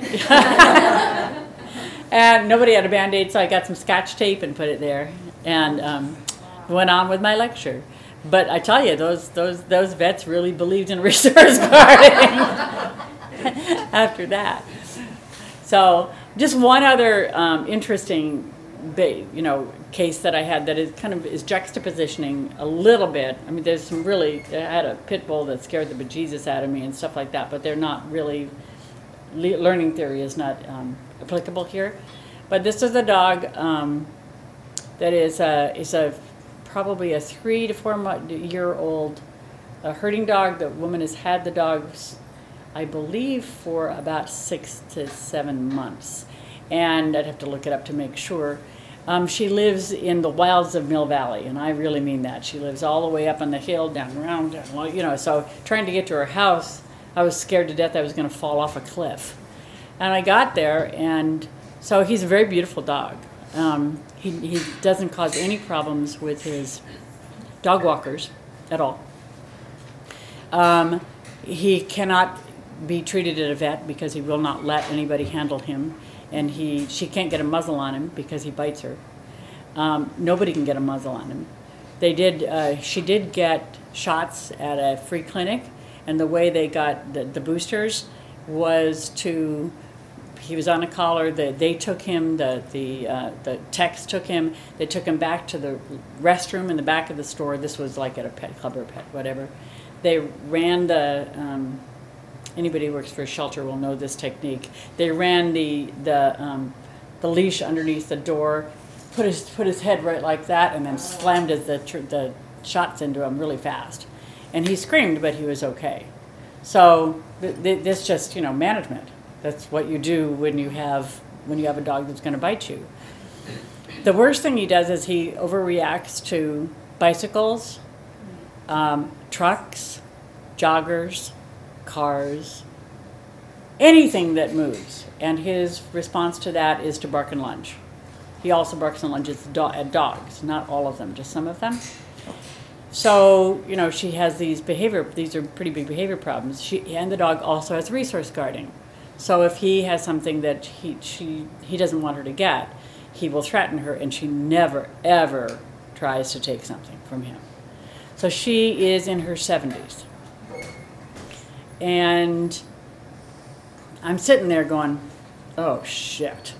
And nobody had a Band-Aid, so I got some Scotch tape and put it there, and went on with my lecture. But I tell you, those vets really believed in resource guarding after that. So just one other interesting, case that I had that is kind of is juxtapositioning a little bit. I mean, there's some really, I had a pit bull that scared the bejesus out of me and stuff like that, but they're not really, learning theory is not applicable here. But this is a dog that is probably a 3 to 4 year old herding dog. The woman has had the dogs, I believe, for about 6 to 7 months. And I'd have to look it up to make sure. She lives in the wilds of Mill Valley, and I really mean that. She lives all the way up on the hill, down around, so trying to get to her house, I was scared to death I was going to fall off a cliff. And I got there, and so he's a very beautiful dog. He doesn't cause any problems with his dog walkers at all. He cannot be treated at a vet because he will not let anybody handle him. And she can't get a muzzle on him because he bites her. Nobody can get a muzzle on him. She did get shots at a free clinic, and the way they got the boosters was he was on a collar. They took him. The techs took him. They took him back to the restroom in the back of the store. This was like at a pet club or pet whatever. They ran anybody who works for a shelter will know this technique. They ran the leash underneath the door, put his head right like that, and then slammed the shots into him really fast. And he screamed, but he was okay. So this just management. That's what you do when you have a dog that's going to bite you. The worst thing he does is he overreacts to bicycles, trucks, joggers, cars, anything that moves. And his response to that is to bark and lunge. He also barks and lunges at dogs, not all of them, just some of them. So, she has these are pretty big behavior problems. And the dog also has resource guarding. So if he has something that he doesn't want her to get, he will threaten her, and she never, ever tries to take something from him. So she is in her 70s. And I'm sitting there going, oh, shit.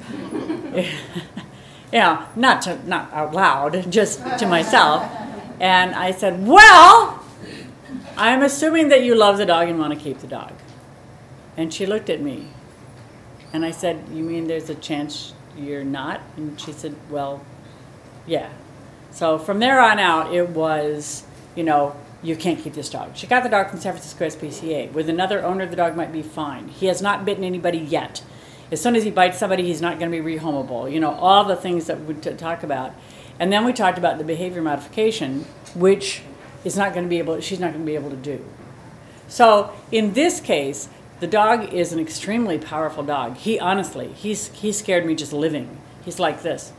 Not out loud, just to myself. And I said, well, I'm assuming that you love the dog and want to keep the dog. And she looked at me. And I said, you mean there's a chance you're not? And she said, well, yeah. So from there on out, it was, you can't keep this dog. She got the dog from San Francisco SPCA. With another owner, the dog might be fine. He has not bitten anybody yet. As soon as he bites somebody, he's not going to be rehomable. All the things that we talk about. And then we talked about the behavior modification, which she's not going to be able to do. So in this case, the dog is an extremely powerful dog. He scared me just living. He's like this.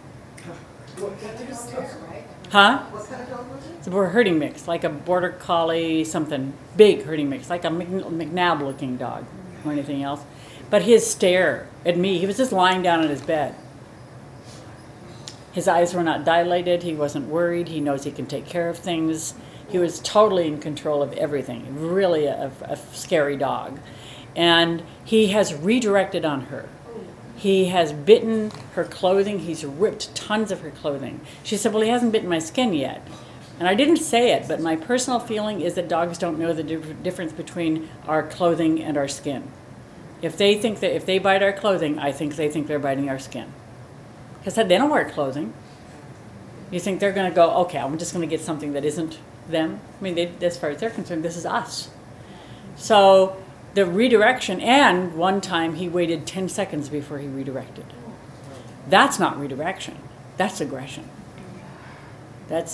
Huh? What kind of dog was it? It's a herding mix, like a border collie, something big herding mix, like a McNabb-looking dog or anything else. But his stare at me, he was just lying down on his bed. His eyes were not dilated. He wasn't worried. He knows he can take care of things. He was totally in control of everything. Really a scary dog. And he has redirected on her. He has bitten her clothing. He's ripped tons of her clothing. She said, well, he hasn't bitten my skin yet. And I didn't say it, but my personal feeling is that dogs don't know the difference between our clothing and our skin. If they bite our clothing, I think they think they're biting our skin. Because they don't wear clothing. You think they're going to go, okay, I'm just going to get something that isn't them? I mean, as far as they're concerned, this is us. So the redirection, and one time he waited 10 seconds before he redirected. That's not redirection. That's aggression. That's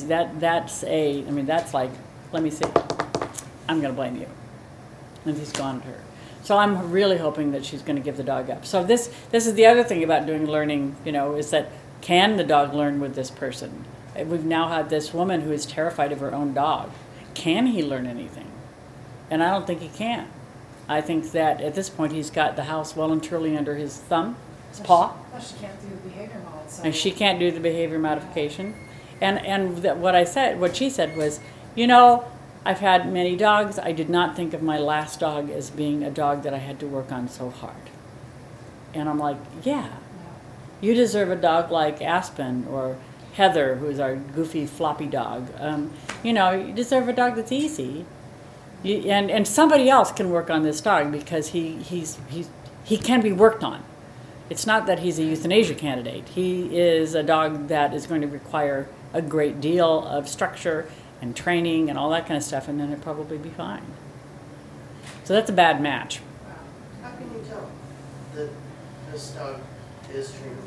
like, let me see, I'm going to blame you. And he's gone at her. So I'm really hoping that she's going to give the dog up. So this is the other thing about doing learning, is that can the dog learn with this person? We've now had this woman who is terrified of her own dog. Can he learn anything? And I don't think he can. I think that at this point he's got the house well and truly under his thumb, his paw. Plus she can't do the behavior mod, so. And she can't do the behavior modification. And what she said was, I've had many dogs. I did not think of my last dog as being a dog that I had to work on so hard. And I'm like, yeah. You deserve a dog like Aspen or Heather, who's our goofy, floppy dog. You deserve a dog that's easy. And somebody else can work on this dog because he can be worked on. It's not that he's a euthanasia candidate. He is a dog that is going to require a great deal of structure and training and all that kind of stuff, and then it'll probably be fine. So that's a bad match. How can you tell that this dog is trainable?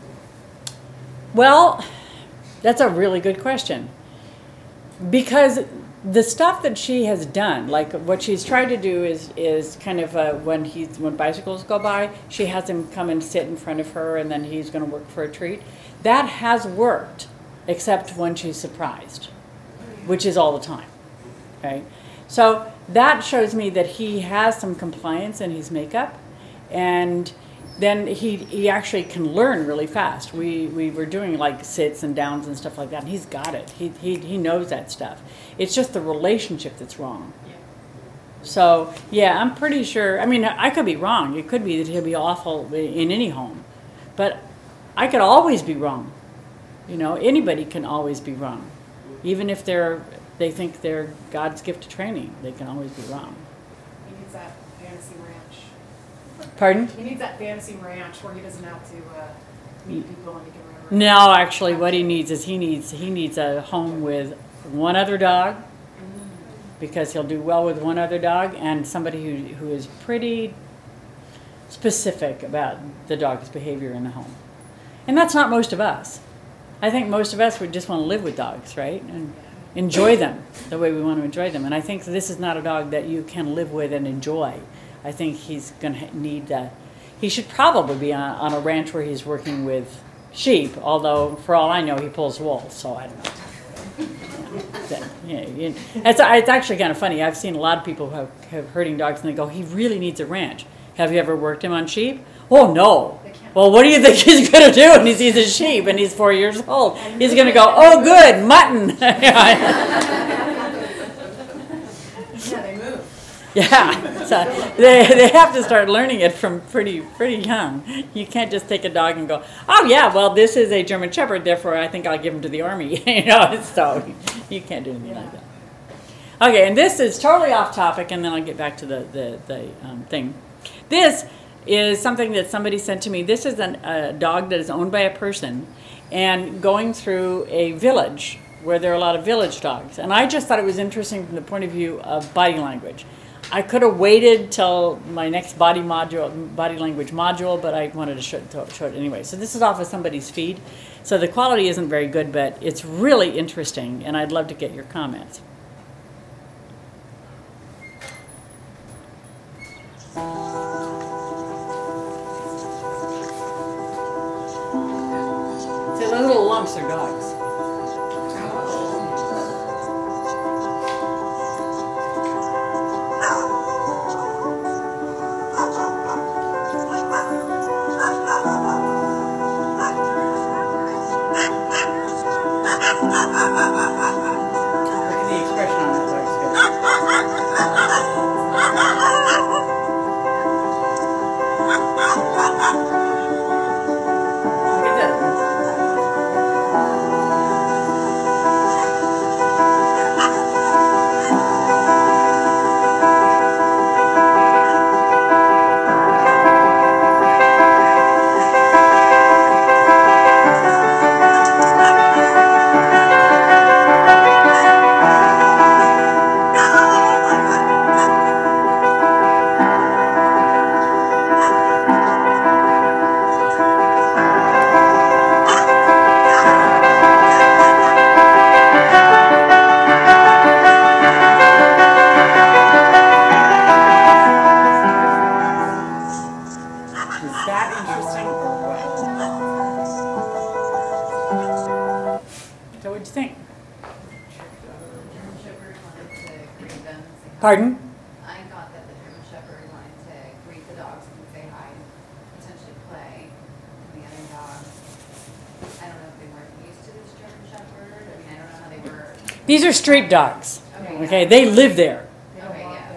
Well, that's a really good question. Because the stuff that she has done, like what she's tried to do is kind of when bicycles go by, she has him come and sit in front of her, and then he's going to work for a treat. That has worked, except when she's surprised, which is all the time. Okay, so that shows me that he has some compliance in his makeup, and then he actually can learn really fast. We were doing like sits and downs and stuff like that, and he's got it. He knows that stuff. It's just the relationship that's wrong. So yeah, I'm pretty sure. I mean, I could be wrong. It could be that he'll be awful in any home, but I could always be wrong. Anybody can always be wrong, even if they think they're God's gift to training. They can always be wrong. He needs that fantasy ranch. Pardon? He needs that fantasy ranch where he doesn't have to meet people and he can remember. No, actually, what he needs is he needs a home with one other dog, because he'll do well with one other dog, and somebody who is pretty specific about the dog's behavior in the home. And that's not most of us. I think most of us would just want to live with dogs, right? And enjoy them the way we want to enjoy them. And I think this is not a dog that you can live with and enjoy. I think he's going to need that. He should probably be on a ranch where he's working with sheep, although for all I know he pulls wool, so I don't know. It's actually kind of funny. I've seen a lot of people who have herding dogs and they go, he really needs a ranch. Have you ever worked him on sheep? Oh, no. Well, what do you think he's going to do when he sees a sheep and he's 4 years old? He's going to go, oh, good, mutton. Yeah, they move. Yeah, so they have to start learning it from pretty young. You can't just take a dog and go, oh yeah, well this is a German Shepherd, therefore I think I'll give him to the army. So you can't do anything like that. Okay, and this is totally off topic, and then I'll get back to the thing. This is something that somebody sent to me. This is a dog that is owned by a person and going through a village where there are a lot of village dogs. And I just thought it was interesting from the point of view of body language. I could have waited till my next body language module, but I wanted to show it anyway. So this is off of somebody's feed. So the quality isn't very good, but it's really interesting, and I'd love to get your comments. See, the little lumps are dogs. Look at the expression on that dog. Pardon? I got that the German Shepherd wanted to greet the dogs and say hi, potentially play with the other dogs. I don't know if they weren't used to this German Shepherd. I mean, I don't know how they were. These are street dogs. Okay, Okay, they live there. Okay, yeah.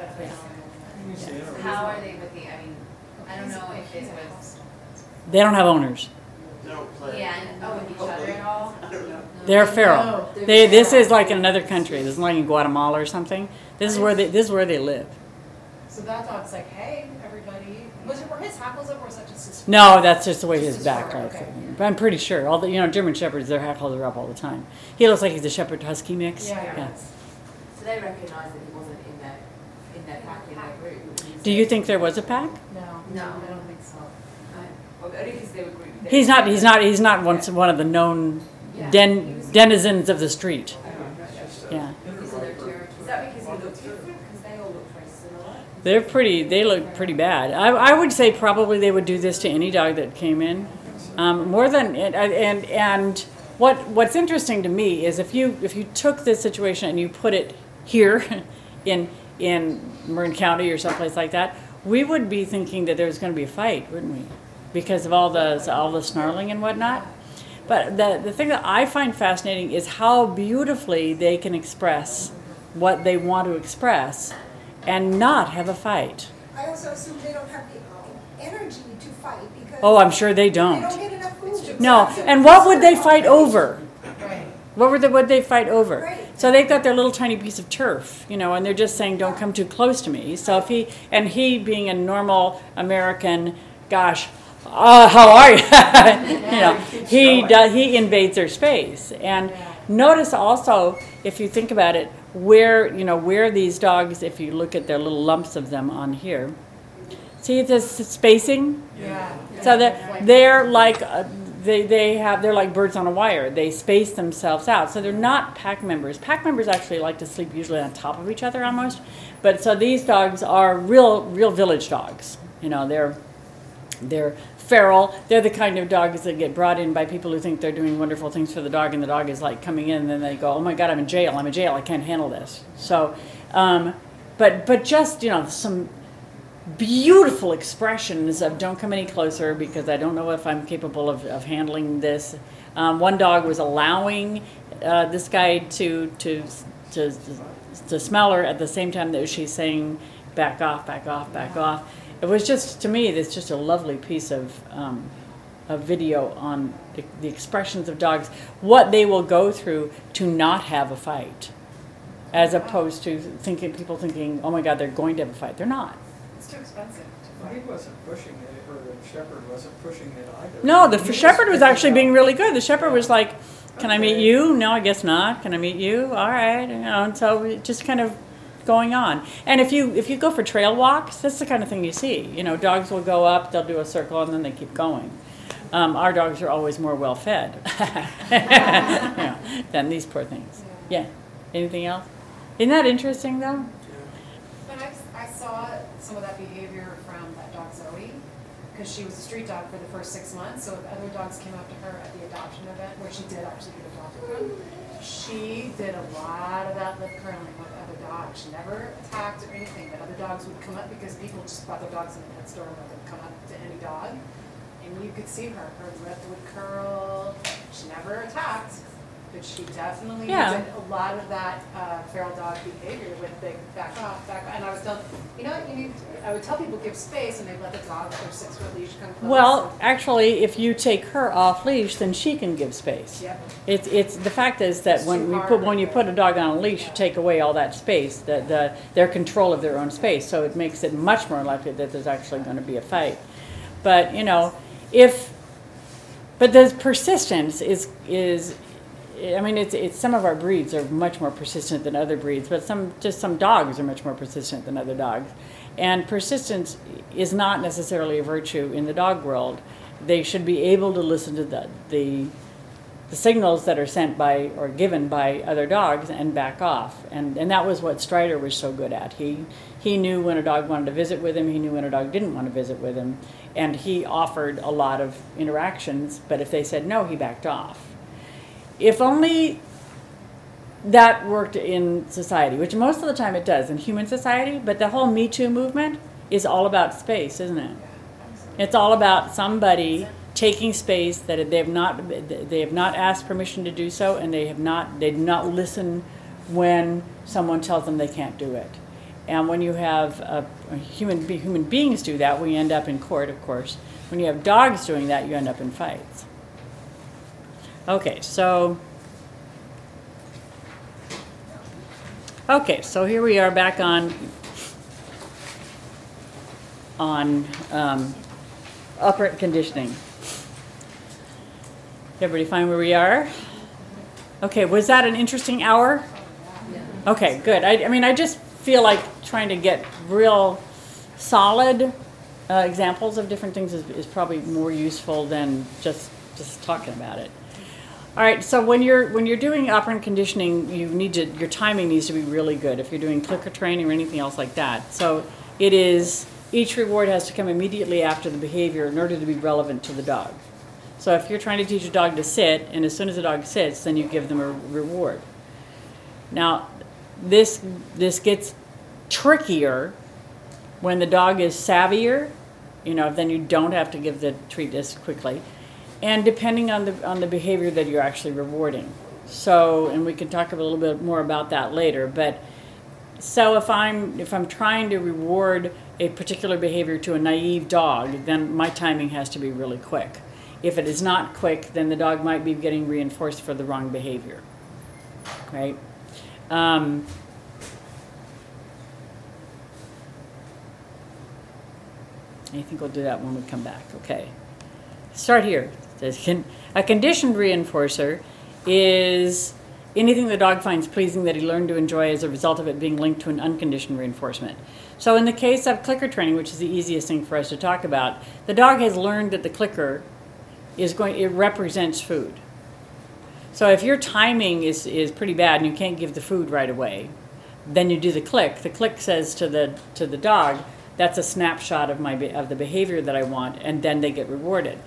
How are they with the, I mean, I don't know if it was, They don't have owners. They don't play. yeah, and, with each other at all? I don't know. They're feral. This is like in another country. This is like in Guatemala or something. This is where they live. So that dog's like, hey, everybody, were his hackles up or was that just his? No, that's just the way his Just his back fur, looks. okay. But I'm pretty sure. All the German shepherds, their hackles are up all the time. He looks like he's a shepherd husky mix. Yeah. So they recognise that he wasn't in their pack, in their group. Do you think there was a pack? No, No. I don't think so. Well, only because they were grouped. He's not one of the known denizens of the street. Yeah. Is that because he looked different? Because they all look very similar. They look pretty bad. I would say probably they would do this to any dog that came in. More than and what's interesting to me is if you took this situation and you put it here in Marin County or someplace like that, we would be thinking that there's going to be a fight, wouldn't we? Because of all the snarling and whatnot. But the thing that I find fascinating is how beautifully they can express what they want to express and not have a fight. I also assume they don't have the energy to fight because Oh, I'm sure they they don't. don't get enough food. No, and what would they fight over? Right. What would they fight over? Right. So they've got their little tiny piece of turf, and they're just saying, "Don't come too close to me." So if he being a normal American, gosh, how are you? He invades their space. And notice also, if you think about it, where these dogs, if you look at their little lumps of them on here, see this spacing. Yeah. So they're like they're like birds on a wire. They space themselves out, so they're not pack members. Pack members actually like to sleep usually on top of each other almost, but so these dogs are real village dogs. They're feral. They're the kind of dogs that get brought in by people who think they're doing wonderful things for the dog, and the dog is like coming in, and then they go, "Oh my God, I'm in jail! I can't handle this." So, but just some beautiful expressions of "Don't come any closer because I don't know if I'm capable of handling this." One dog was allowing this guy to smell her at the same time that she's saying, "Back off, back off, back off." It was just, to me, it's just a lovely piece of video on the expressions of dogs, what they will go through to not have a fight, as opposed to people thinking, "Oh my God, they're going to have a fight." They're not. It's too expensive. Well, he wasn't pushing it, or the shepherd wasn't pushing it either. No, the shepherd was actually being really good. The shepherd was like, "Can I meet you? No, I guess not. Can I meet you? All right." And so it just kind of going on. And if you go for trail walks, that's the kind of thing you see. Dogs will go up, they'll do a circle, and then they keep going. Our dogs are always more well fed than these poor things. Yeah. Anything else? Isn't that interesting though? But I saw some of that behavior from that dog Zoe, because she was a street dog for the first 6 months. So if other dogs came up to her at the adoption event, where she did actually get adopted from, she did a lot of that lip curling with other dogs. She never attacked or anything, but other dogs would come up because people just brought their dogs in the pet store and let them come up to any dog. And you could see her lip would curl. She never attacked, but she definitely did a lot of that feral dog behavior with big back off. And I was telling, I would tell people give space, and they'd let the dog with their 6-foot leash come close. Well, actually, if you take her off leash, then she can give space. Yep. It's the fact is that when you put a dog on a leash, you take away all that space, their control of their own space. So it makes it much more likely that there's actually going to be a fight. But but the persistence is it's some of our breeds are much more persistent than other breeds, but some dogs are much more persistent than other dogs. And persistence is not necessarily a virtue in the dog world. They should be able to listen to the signals that are sent by or given by other dogs and back off. And that was what Strider was so good at. He knew when a dog wanted to visit with him, he knew when a dog didn't want to visit with him, and he offered a lot of interactions, but if they said no, he backed off. If only that worked in society, which most of the time it does in human society, but the whole Me Too movement is all about space, isn't it? It's all about somebody taking space that they have not asked permission to do so, and they do not listen when someone tells them they can't do it. And when you have human beings do that, we end up in court, of course. When you have dogs doing that, you end up in fights. Okay, so here we are back on operant conditioning. Everybody find where we are? Okay, was that an interesting hour? Okay, good. I mean, I just feel like trying to get real solid examples of different things is probably more useful than just talking about it. All right, so when you're doing operant conditioning, your timing needs to be really good if you're doing clicker training or anything else like that. So each reward has to come immediately after the behavior in order to be relevant to the dog. So if you're trying to teach a dog to sit, and as soon as the dog sits, then you give them a reward. Now, this gets trickier when the dog is savvier, then you don't have to give the treat as quickly, and depending on the behavior that you're actually rewarding. So, and we can talk a little bit more about that later, but so if I'm trying to reward a particular behavior to a naive dog, then my timing has to be really quick. If it is not quick, then the dog might be getting reinforced for the wrong behavior, right? I think we'll do that when we come back. Okay. Start here. A conditioned reinforcer is anything the dog finds pleasing that he learned to enjoy as a result of it being linked to an unconditioned reinforcement. So in the case of clicker training, which is the easiest thing for us to talk about, the dog has learned that the clicker it represents food. So if your timing is pretty bad and you can't give the food right away, then you do the click. The click says to the dog, that's a snapshot of the behavior that I want, and then they get rewarded.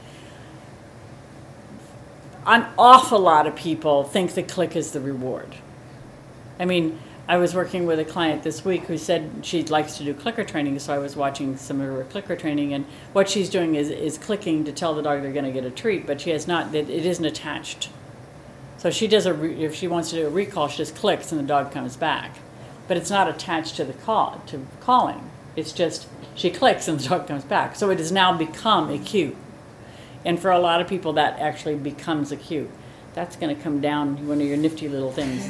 An awful lot of people think the click is the reward. I mean, I was working with a client this week who said she likes to do clicker training, so I was watching some of her clicker training, and what she's doing is clicking to tell the dog they're going to get a treat, but she has not, it isn't attached. So she does if she wants to do a recall, she just clicks and the dog comes back. But it's not attached to the calling. It's just she clicks and the dog comes back. So it has now become a cue. And for a lot of people, that actually becomes a cue. That's going to come down, one of your nifty little things.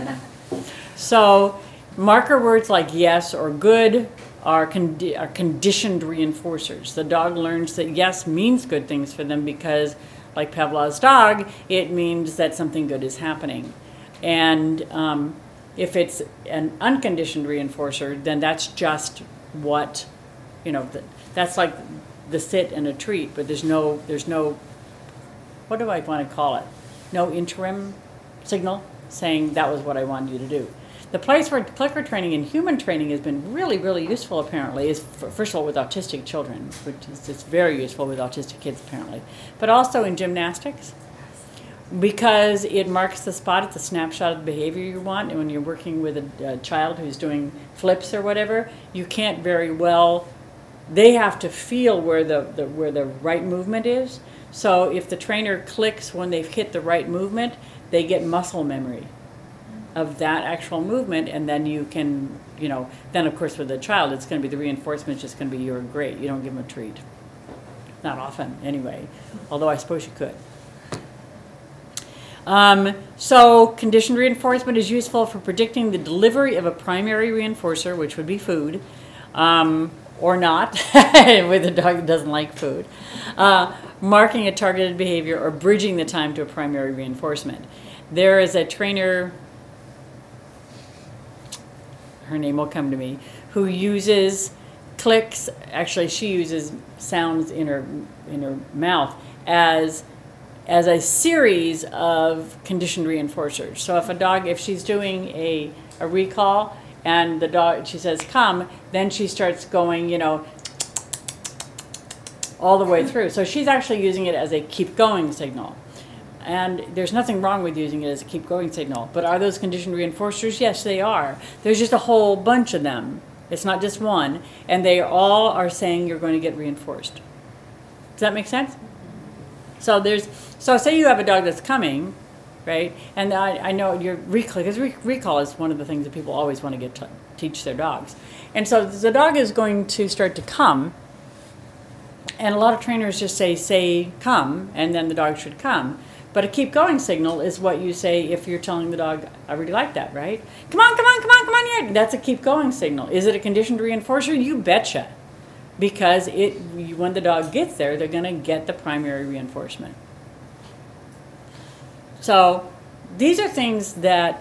So marker words like yes or good are conditioned reinforcers. The dog learns that yes means good things for them because, like Pavlov's dog, it means that something good is happening. And if it's an unconditioned reinforcer, then that's just what, that's like the sit and a treat, but there's no, what do I want to call it? No interim signal saying that was what I wanted you to do. The place where clicker training and human training has been really, really useful apparently is, first of all, with autistic children, which is it's very useful with autistic kids apparently, but also in gymnastics because it marks the spot, it's a snapshot of the behavior you want, and when you're working with a child who's doing flips or whatever, you can't very well, they have to feel where the right movement is. So if the trainer clicks when they've hit the right movement, they get muscle memory of that actual movement, and then you can, then of course with the child, it's going to be the reinforcement, just going to be you're great. You don't give them a treat. Not often, anyway, although I suppose you could. So conditioned reinforcement is useful for predicting the delivery of a primary reinforcer, which would be food, or not, with a dog that doesn't like food, marking a targeted behavior or bridging the time to a primary reinforcement. There is a trainer, her name will come to me, who uses clicks, actually she uses sounds in her mouth as a series of conditioned reinforcers. So if she's doing a recall and the dog, she says come, then she starts going, all the way through. So she's actually using it as a keep going signal. And there's nothing wrong with using it as a keep going signal. But are those conditioned reinforcers? Yes, they are. There's just a whole bunch of them. It's not just one. And they all are saying you're going to get reinforced. Does that make sense? So say you have a dog that's coming, right? And I know your recall, because recall is one of the things that people always want to get to teach their dogs. And so the dog is going to start to come. And a lot of trainers just say come, and then the dog should come. But a keep going signal is what you say if you're telling the dog, I really like that, right? Come on, come on, come on, come on here. That's a keep going signal. Is it a conditioned reinforcer? You betcha. Because when the dog gets there, they're going to get the primary reinforcement. So these are things that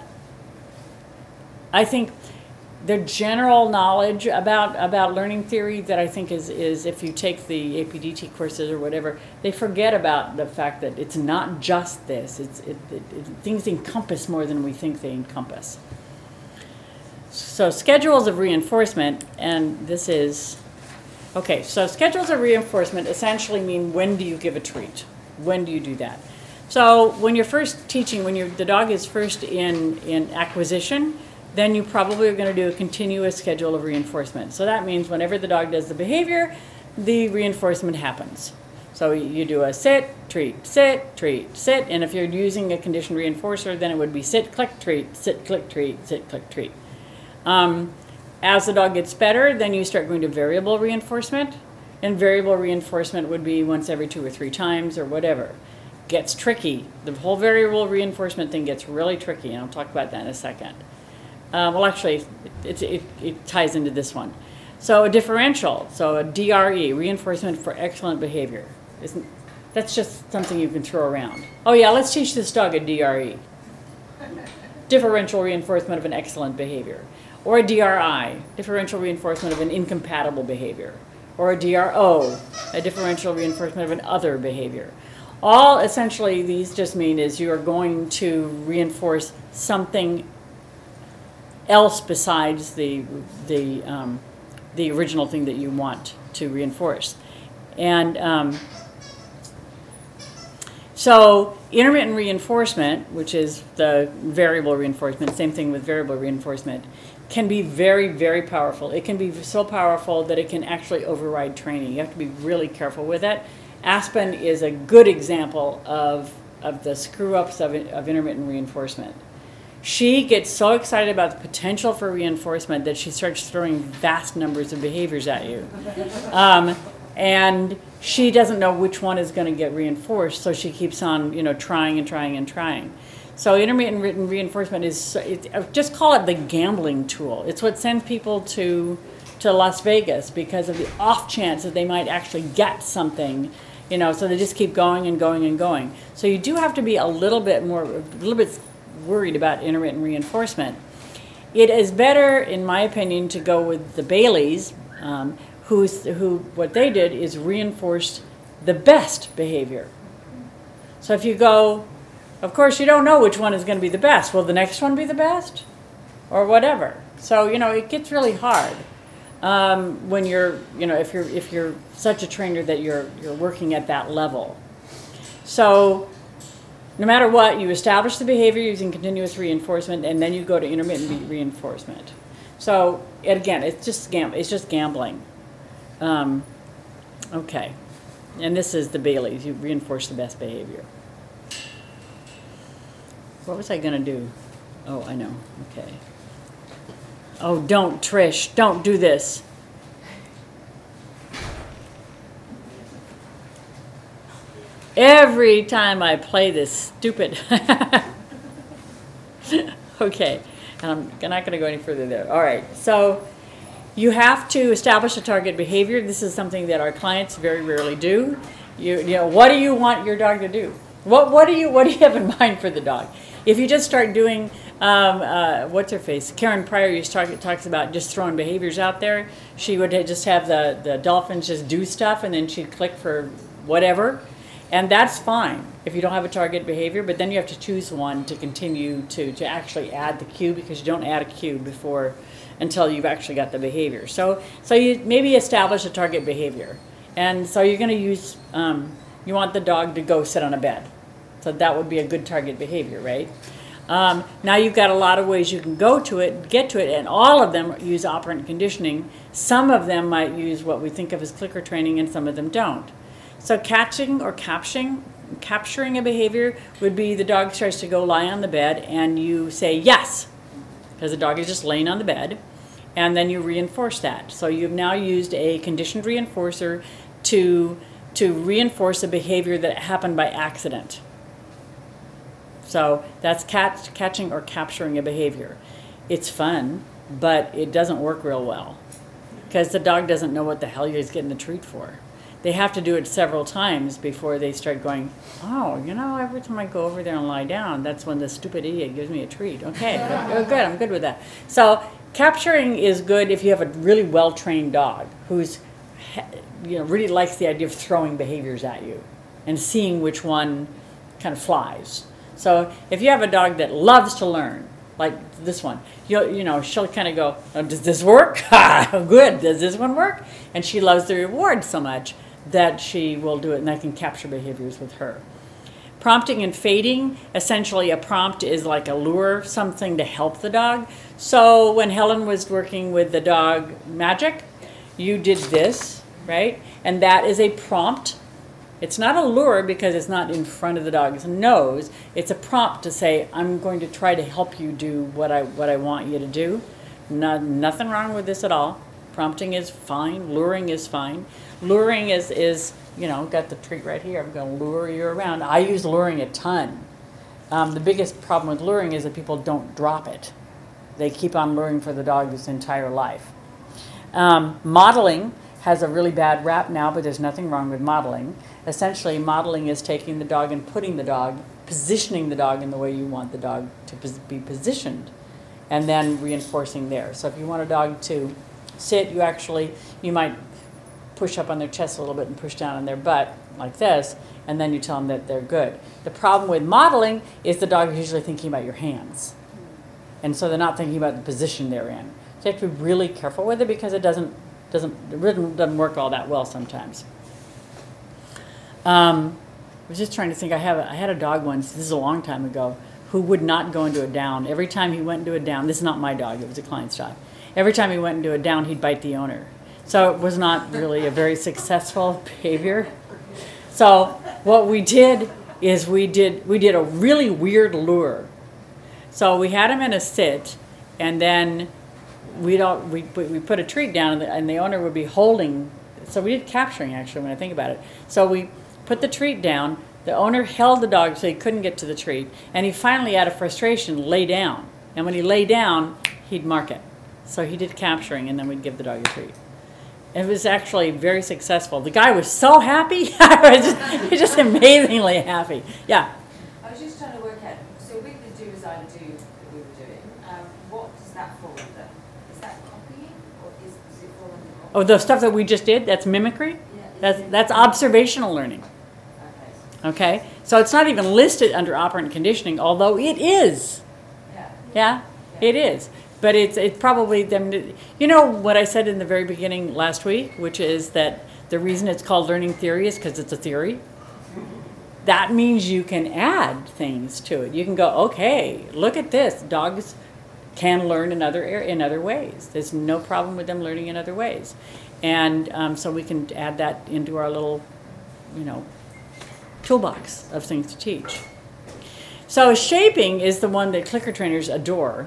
I think the general knowledge about learning theory that I think is if you take the APDT courses or whatever, they forget about the fact that it's not just this. Things encompass more than we think they encompass. So schedules of reinforcement, and this is, okay, so schedules of reinforcement essentially mean when do you give a treat? When do you do that? So when you're first teaching, the dog is first in acquisition, then you probably are going to do a continuous schedule of reinforcement. So that means whenever the dog does the behavior, the reinforcement happens. So you do a sit, treat, sit, treat, sit. And if you're using a conditioned reinforcer, then it would be sit, click, treat, sit, click, treat, sit, click, treat. As the dog gets better, then you start going to variable reinforcement. And variable reinforcement would be once every 2 or 3 times or whatever. Gets tricky. The whole variable reinforcement thing gets really tricky, and I'll talk about that in a second. Well, actually, it ties into this one. So a differential, so a DRE, reinforcement for excellent behavior. That's just something you can throw around. Oh yeah, let's teach this dog a DRE. Differential reinforcement of an excellent behavior. Or a DRI, differential reinforcement of an incompatible behavior. Or a DRO, a differential reinforcement of an other behavior. All essentially these just mean is you are going to reinforce something else besides the original thing that you want to reinforce. And so intermittent reinforcement, which is the variable reinforcement, same thing with variable reinforcement, can be very, very powerful. It can be so powerful that it can actually override training. You have to be really careful with it. Aspen is a good example of the screw-ups of intermittent reinforcement. She gets so excited about the potential for reinforcement that she starts throwing vast numbers of behaviors at you. And she doesn't know which one is going to get reinforced, so she keeps on, trying and trying and trying. So intermittent reinforcement is, just call it the gambling tool. It's what sends people to Las Vegas because of the off chance that they might actually get something, so they just keep going and going and going. So you do have to be a little bit worried about intermittent reinforcement. It is better, in my opinion, to go with the Baileys, who what they did is reinforced the best behavior. So if you go, of course you don't know which one is going to be the best. Will the next one be the best? Or whatever. So, it gets really hard when you're, if you're such a trainer that you're working at that level. So no matter what, you establish the behavior using continuous reinforcement, and then you go to intermittent reinforcement. So again, it's just gambling. Okay, and this is the Baileys. You reinforce the best behavior. What was I going to do? Oh, I know. Okay. Oh, don't, Trish. Don't do this. Every time I play this stupid... Okay, and I'm not going to go any further there. All right, so you have to establish a target behavior. This is something that our clients very rarely do. What do you want your dog to do? What do you have in mind for the dog? If you just start doing, what's her face? Karen Pryor talks about just throwing behaviors out there. She would just have the dolphins just do stuff, and then she'd click for whatever. And that's fine if you don't have a target behavior, but then you have to choose one to continue to actually add the cue, because you don't add a cue until you've actually got the behavior. So you maybe establish a target behavior. And so you're going to use, you want the dog to go sit on a bed. So that would be a good target behavior, right? Now you've got a lot of ways you can go to it, get to it, and all of them use operant conditioning. Some of them might use what we think of as clicker training, and some of them don't. So catching or capturing a behavior would be the dog starts to go lie on the bed, and you say yes, because the dog is just laying on the bed, and then you reinforce that. So you've now used a conditioned reinforcer to reinforce a behavior that happened by accident. So that's catching or capturing a behavior. It's fun, but it doesn't work real well because the dog doesn't know what the hell he's getting the treat for. They have to do it several times before they start going, oh, you know, every time I go over there and lie down, that's when the stupid idiot gives me a treat. Okay, good, I'm good with that. So capturing is good if you have a really well-trained dog who's, you know, really likes the idea of throwing behaviors at you and seeing which one kind of flies. So if you have a dog that loves to learn, like this one, you know, she'll kind of go, oh, does this work? Good, does this one work? And she loves the reward so much that she will do it, and I can capture behaviors with her. Prompting and fading, essentially a prompt is like a lure, something to help the dog. So when Helen was working with the dog Magic, you did this, right? And that is a prompt. It's not a lure because it's not in front of the dog's nose. It's a prompt to say, I'm going to try to help you do what I want you to do. Nothing wrong with this at all. Prompting is fine. Luring is fine. Luring is you know, got the treat right here. I'm going to lure you around. I use luring a ton. The biggest problem with luring is that people don't drop it. They keep on luring for the dog its entire life. Modeling has a really bad rap now, but there's nothing wrong with modeling. Essentially, modeling is taking the dog and putting the dog, positioning the dog in the way you want the dog to be positioned, and then reinforcing there. So if you want a dog to sit, you might push up on their chest a little bit and push down on their butt like this, and then you tell them that they're good. The problem with modeling is the dog is usually thinking about your hands, and so they're not thinking about the position they're in. So you have to be really careful with it because the rhythm doesn't work all that well sometimes. I was just trying to think. I had a dog once. This is a long time ago, who would not go into a down. Every time he went into a down, this is not my dog. It was a client's dog. Every time he went into a down, he'd bite the owner. So it was not really a very successful behavior. So what we did is we did a really weird lure. So we had him in a sit, and then we put a treat down, and the owner would be holding. So we did capturing, actually, when I think about it. So we put the treat down. The owner held the dog so he couldn't get to the treat, and he finally, out of frustration, lay down. And when he lay down, he'd mark it. So he did capturing, and then we'd give the dog a treat. It was actually very successful. The guy was so happy. He was just amazingly happy. Yeah. I was just trying to work out, so with the do as I do that we were doing, what does that fall under? Is that copying, or does it fall under copying? Oh, the stuff that we just did, that's mimicry? Yeah. That's observational learning. Okay. Okay? So it's not even listed under operant conditioning, although it is. Yeah? It is. But it's probably them. You know what I said in the very beginning last week, which is that the reason it's called learning theory is because it's a theory. That means you can add things to it. You can go, okay, look at this. Dogs can learn in other ways. There's no problem with them learning in other ways, and so we can add that into our little, toolbox of things to teach. So shaping is the one that clicker trainers adore.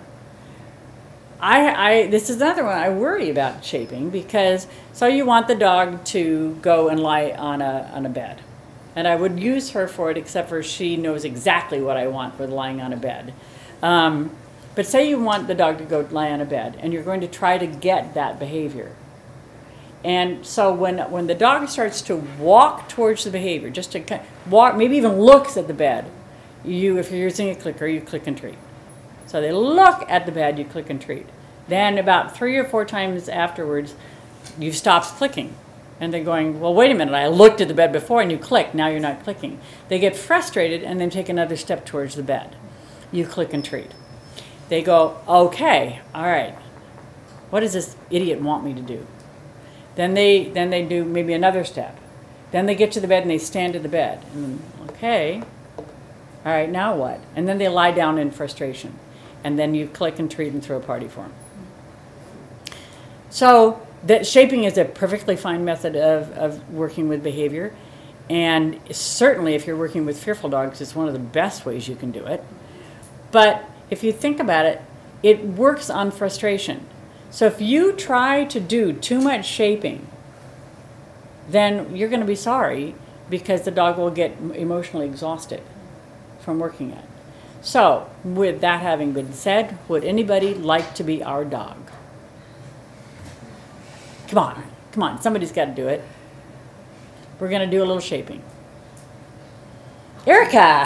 This is another one I worry about shaping because, so you want the dog to go and lie on a bed. And I would use her for it, except for she knows exactly what I want with lying on a bed. But say you want the dog to go lie on a bed, and you're going to try to get that behavior. And so when the dog starts to walk towards the behavior, just to walk, maybe even looks at the bed, if you're using a clicker, you click and treat. So they look at the bed, you click and treat. Then about 3 or 4 times afterwards, you stop clicking. And they're going, well, wait a minute, I looked at the bed before and you clicked, now you're not clicking. They get frustrated and then take another step towards the bed. You click and treat. They go, okay, all right, what does this idiot want me to do? Then they do maybe another step. Then they get to the bed and they stand at the bed. And then, okay, All right, now what? And then they lie down in frustration. And then you click and treat and throw a party for them. So that shaping is a perfectly fine method of working with behavior. And certainly if you're working with fearful dogs, it's one of the best ways you can do it. But if you think about it, it works on frustration. So if you try to do too much shaping, then you're going to be sorry because the dog will get emotionally exhausted from working it. So with that having been said, would anybody like to be our dog? Come on, somebody's got to do it. We're going to do a little shaping. Erica!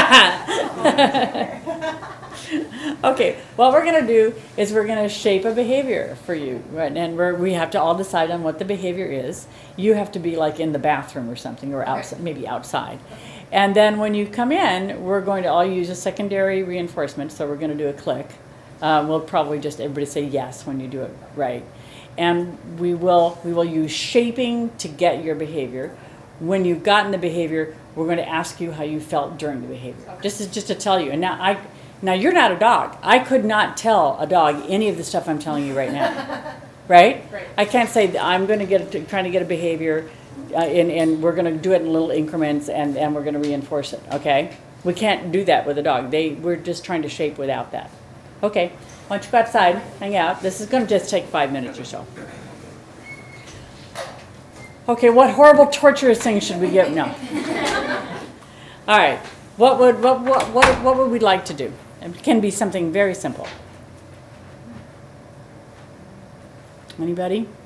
Okay, what we're going to do is we're going to shape a behavior for you, right? And we have to all decide on what the behavior is. You have to be like in the bathroom or something, or outside, maybe outside. And then when you come in, we're going to all use a secondary reinforcement. So we're going to do a click. We'll probably just everybody say yes when you do it right. And we will use shaping to get your behavior. When you've gotten the behavior, we're going to ask you how you felt during the behavior. Okay. Just to tell you. And now you're not a dog. I could not tell a dog any of the stuff I'm telling you right now. Right? Right. I can't say I'm going to trying to get a behavior, and we're going to do it in little increments, and we're going to reinforce it. Okay? We can't do that with a dog. We're just trying to shape without that. Okay. Why don't you go outside, hang out. This is going to just take 5 minutes or so. Okay, what horrible torturous thing should we give? No. All right. What would we like to do? It can be something very simple. Anybody?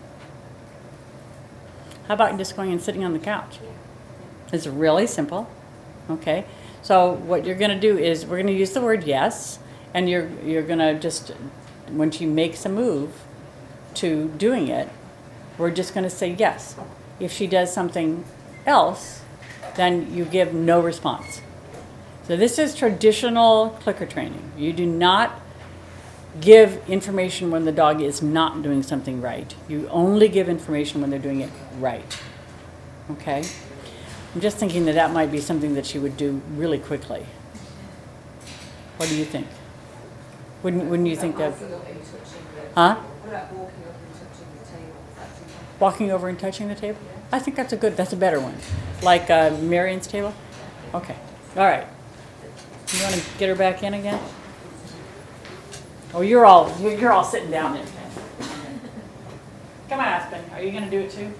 How about just going and sitting on the couch? It's really simple. Okay. So what you're going to do is we're going to use the word yes. And you're going to just, when she makes a move to doing it, we're just going to say yes. If she does something else, then you give no response. So this is traditional clicker training. You do not give information when the dog is not doing something right. You only give information when they're doing it right. Okay? I'm just thinking that might be something that she would do really quickly. What do you think? Wouldn't you think that? Huh? What about walking over and touching the table? Walking over and touching the table? I think that's a better one. Like Marion's table? Okay. All right. You want to get her back in again? Oh, you're all sitting down there. Come on, Aspen. Are you going to do it too?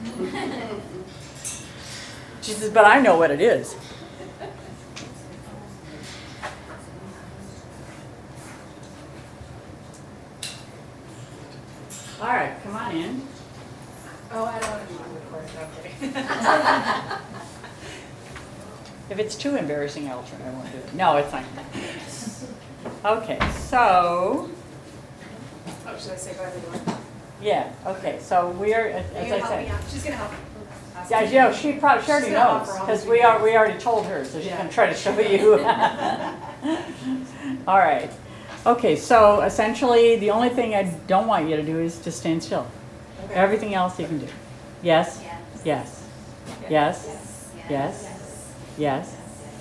She says, but I know what it is. All right, come on in. Oh, I don't want to do it, of course, okay. If it's too embarrassing, I won't do it. No, it's fine. Okay, so. Oh, should I say by the door? Yeah, okay, so we are, as Are you I gonna help me said. out? She's gonna help me. Yeah, you know, she already gonna knows, offer all because the we already told her, so she's Yeah. gonna try to show you. All right. Okay, so essentially, the only thing I don't want you to do is just stand still. Okay. Everything else you can do. Yes? Yes. Yes? Yes? Yes. Yes? Yes?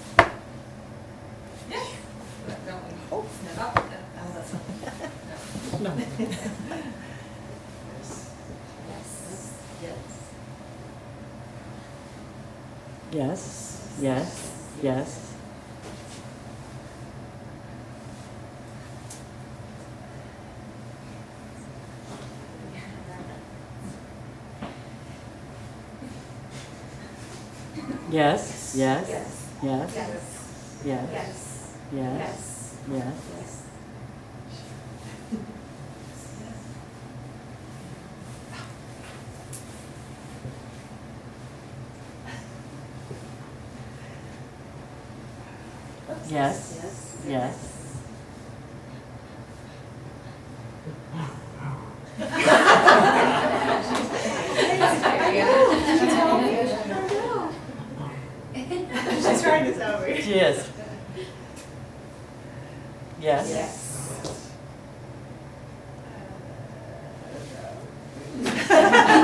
Yes? Yes? Yes? Yes? Yes? Yes? Yes? Yes? Yes? Yes? Yes? She's trying this out weird. Yes. Yes?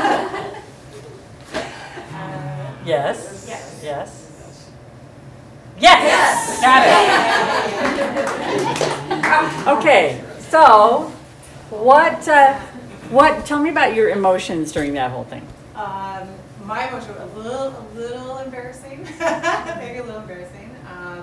Yes? Yes? Yes! Got it. Okay, so tell me about your emotions during that whole thing. My emotion was a little embarrassing, maybe a little embarrassing.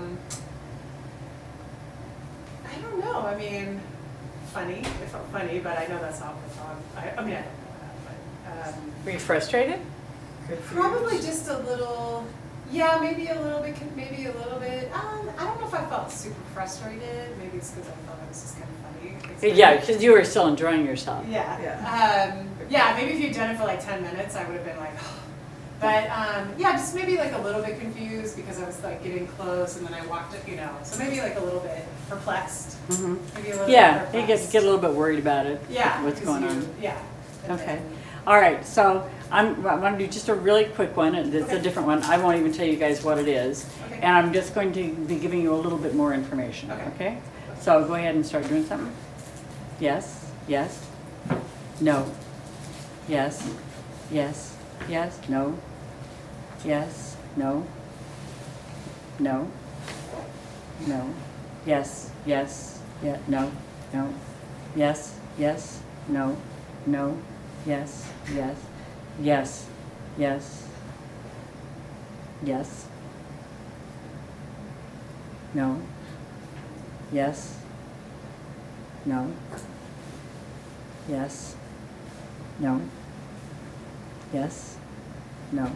I don't know. I mean, funny. It felt funny, but I know that's not what dog. I mean, I don't know that, but. Were you frustrated? Probably just a little, yeah, maybe a little bit. I don't know if I felt super frustrated. Maybe it's because I thought it was just kind of funny. Yeah, because you were still enjoying yourself. Yeah. Yeah. Yeah, maybe if you'd done it for like 10 minutes, I would have been like, but yeah, just maybe like a little bit confused because I was like getting close and then I walked it, so maybe like a little bit perplexed. Mm-hmm. Maybe a little Yeah, bit you perplexed. get a little bit worried about it. Yeah. What's going on? Yeah. And Okay. then- All right, so I want to do just a really quick one. It's a different one. I won't even tell you guys what it is. Okay. And I'm just going to be giving you a little bit more information, Okay. okay? So go ahead and start doing something. Yes, yes, no, yes, yes, yes, no, yes, no, no, no, yes, yes, yeah, no, no, yes, yes, no, no, yes, yes, yes, yes, yes, no, yes, no, yes, no, yes, no,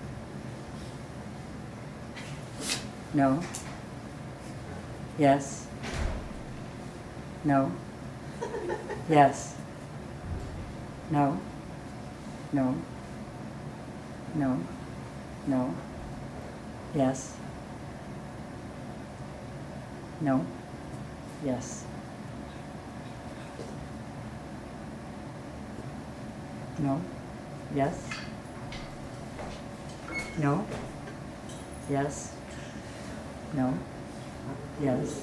no, yes, no, yes, no, no, no, no, yes, no, yes, no, yes, no, yes, no, yes,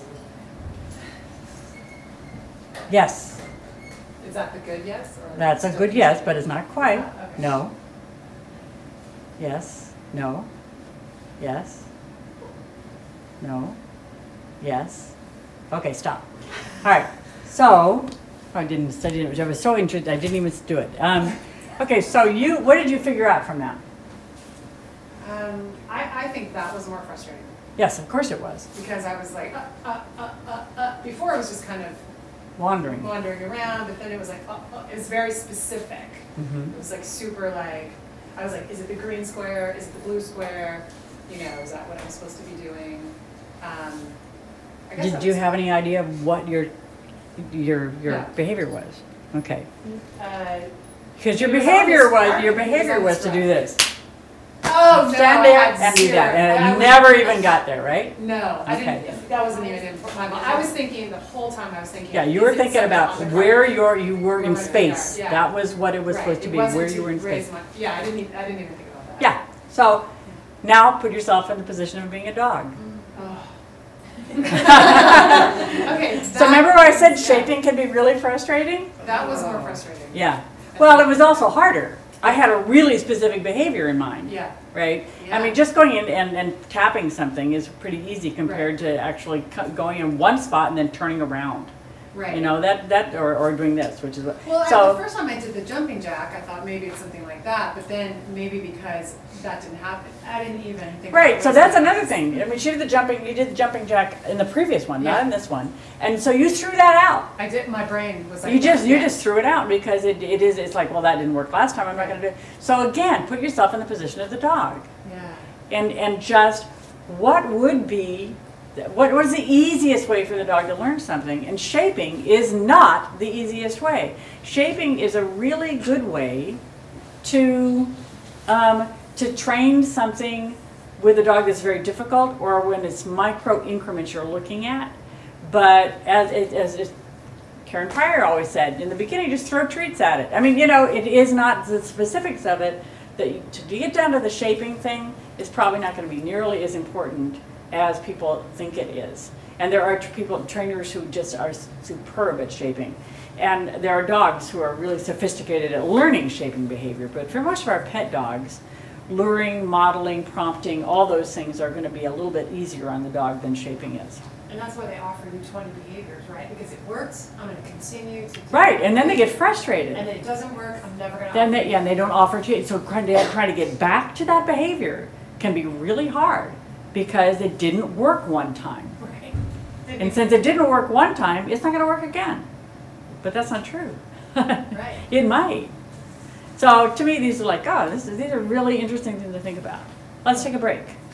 yes. Is that the good yes? Or That's a good yes, but it's not quite. Ah, okay. No. Yes. No. Yes. No. Yes. Okay, stop. All right. So, I was so interested, I didn't even do it. Okay, so what did you figure out from that? I think that was more frustrating Yes, of course it was. because I was like, before I was just kind of Wandering. wandering around, but then it was like, it was very specific. Mhm. It was like super like, I was like, is it the green square? Is it the blue square? Is that what I'm supposed to be doing? I guess Did that you was- have any idea of what your No. behavior was? Okay. Because It was on this card. your It was behavior on was this to do card. this. Oh, no, Stand I there had and do zero. that. And I it was- never even got there, right? No, I Okay. didn't, that wasn't even in my mind. I was thinking, the whole time I was thinking. Yeah, you is were it thinking something about on the card? where you were in Where space. we are, yeah. That was what it was Right, supposed to it be, wasn't where to you were in raise space. yeah, I didn't even think about that. Yeah, so now put yourself in the position of being a dog. Oh. Okay. So remember what I said shaping can be really frustrating? That was more frustrating. Yeah. Well, it was also harder. I had a really specific behavior in mind. Yeah. Right? Yeah. I mean, just going in and tapping something is pretty easy compared to actually going in one spot and then turning around. Right. You know, that or doing this, which is what. Well, the So, first time I did the jumping jack, I thought maybe it's something like that, but then maybe because that didn't happen, I didn't even think. right, about so what that's it another was. thing. I mean, you did the jumping jack in the previous one, not Yeah. in this one. And so you threw that out. I did, my brain was like. You yeah. just threw it out because it's like, well, that didn't work last time, I'm not gonna do it. So again, put yourself in the position of the dog. Yeah. And just what is the easiest way for the dog to learn something? And shaping is not the easiest way. Shaping is a really good way to train something with a dog that's very difficult or when it's micro increments you're looking at. But as Karen Pryor always said, in the beginning, just throw treats at it. I mean, it is not the specifics of it. To get down to the shaping thing is probably not going to be nearly as important as people think it is. And there are trainers who just are superb at shaping. And there are dogs who are really sophisticated at learning shaping behavior. But for most of our pet dogs, luring, modeling, prompting, all those things are gonna be a little bit easier on the dog than shaping is. And that's why they offer you 20 behaviors, right? Because it works, I'm gonna continue to do Right, it. and then they get frustrated. And if it doesn't work, I'm never gonna. Then offer they, yeah, and they don't offer to, so trying to get back to that behavior can be really hard because it didn't work one time. Right. And since it didn't work one time, it's not gonna work again. But that's not true. Right. It might. So to me, these are like, oh, these are really interesting things to think about. Let's take a break.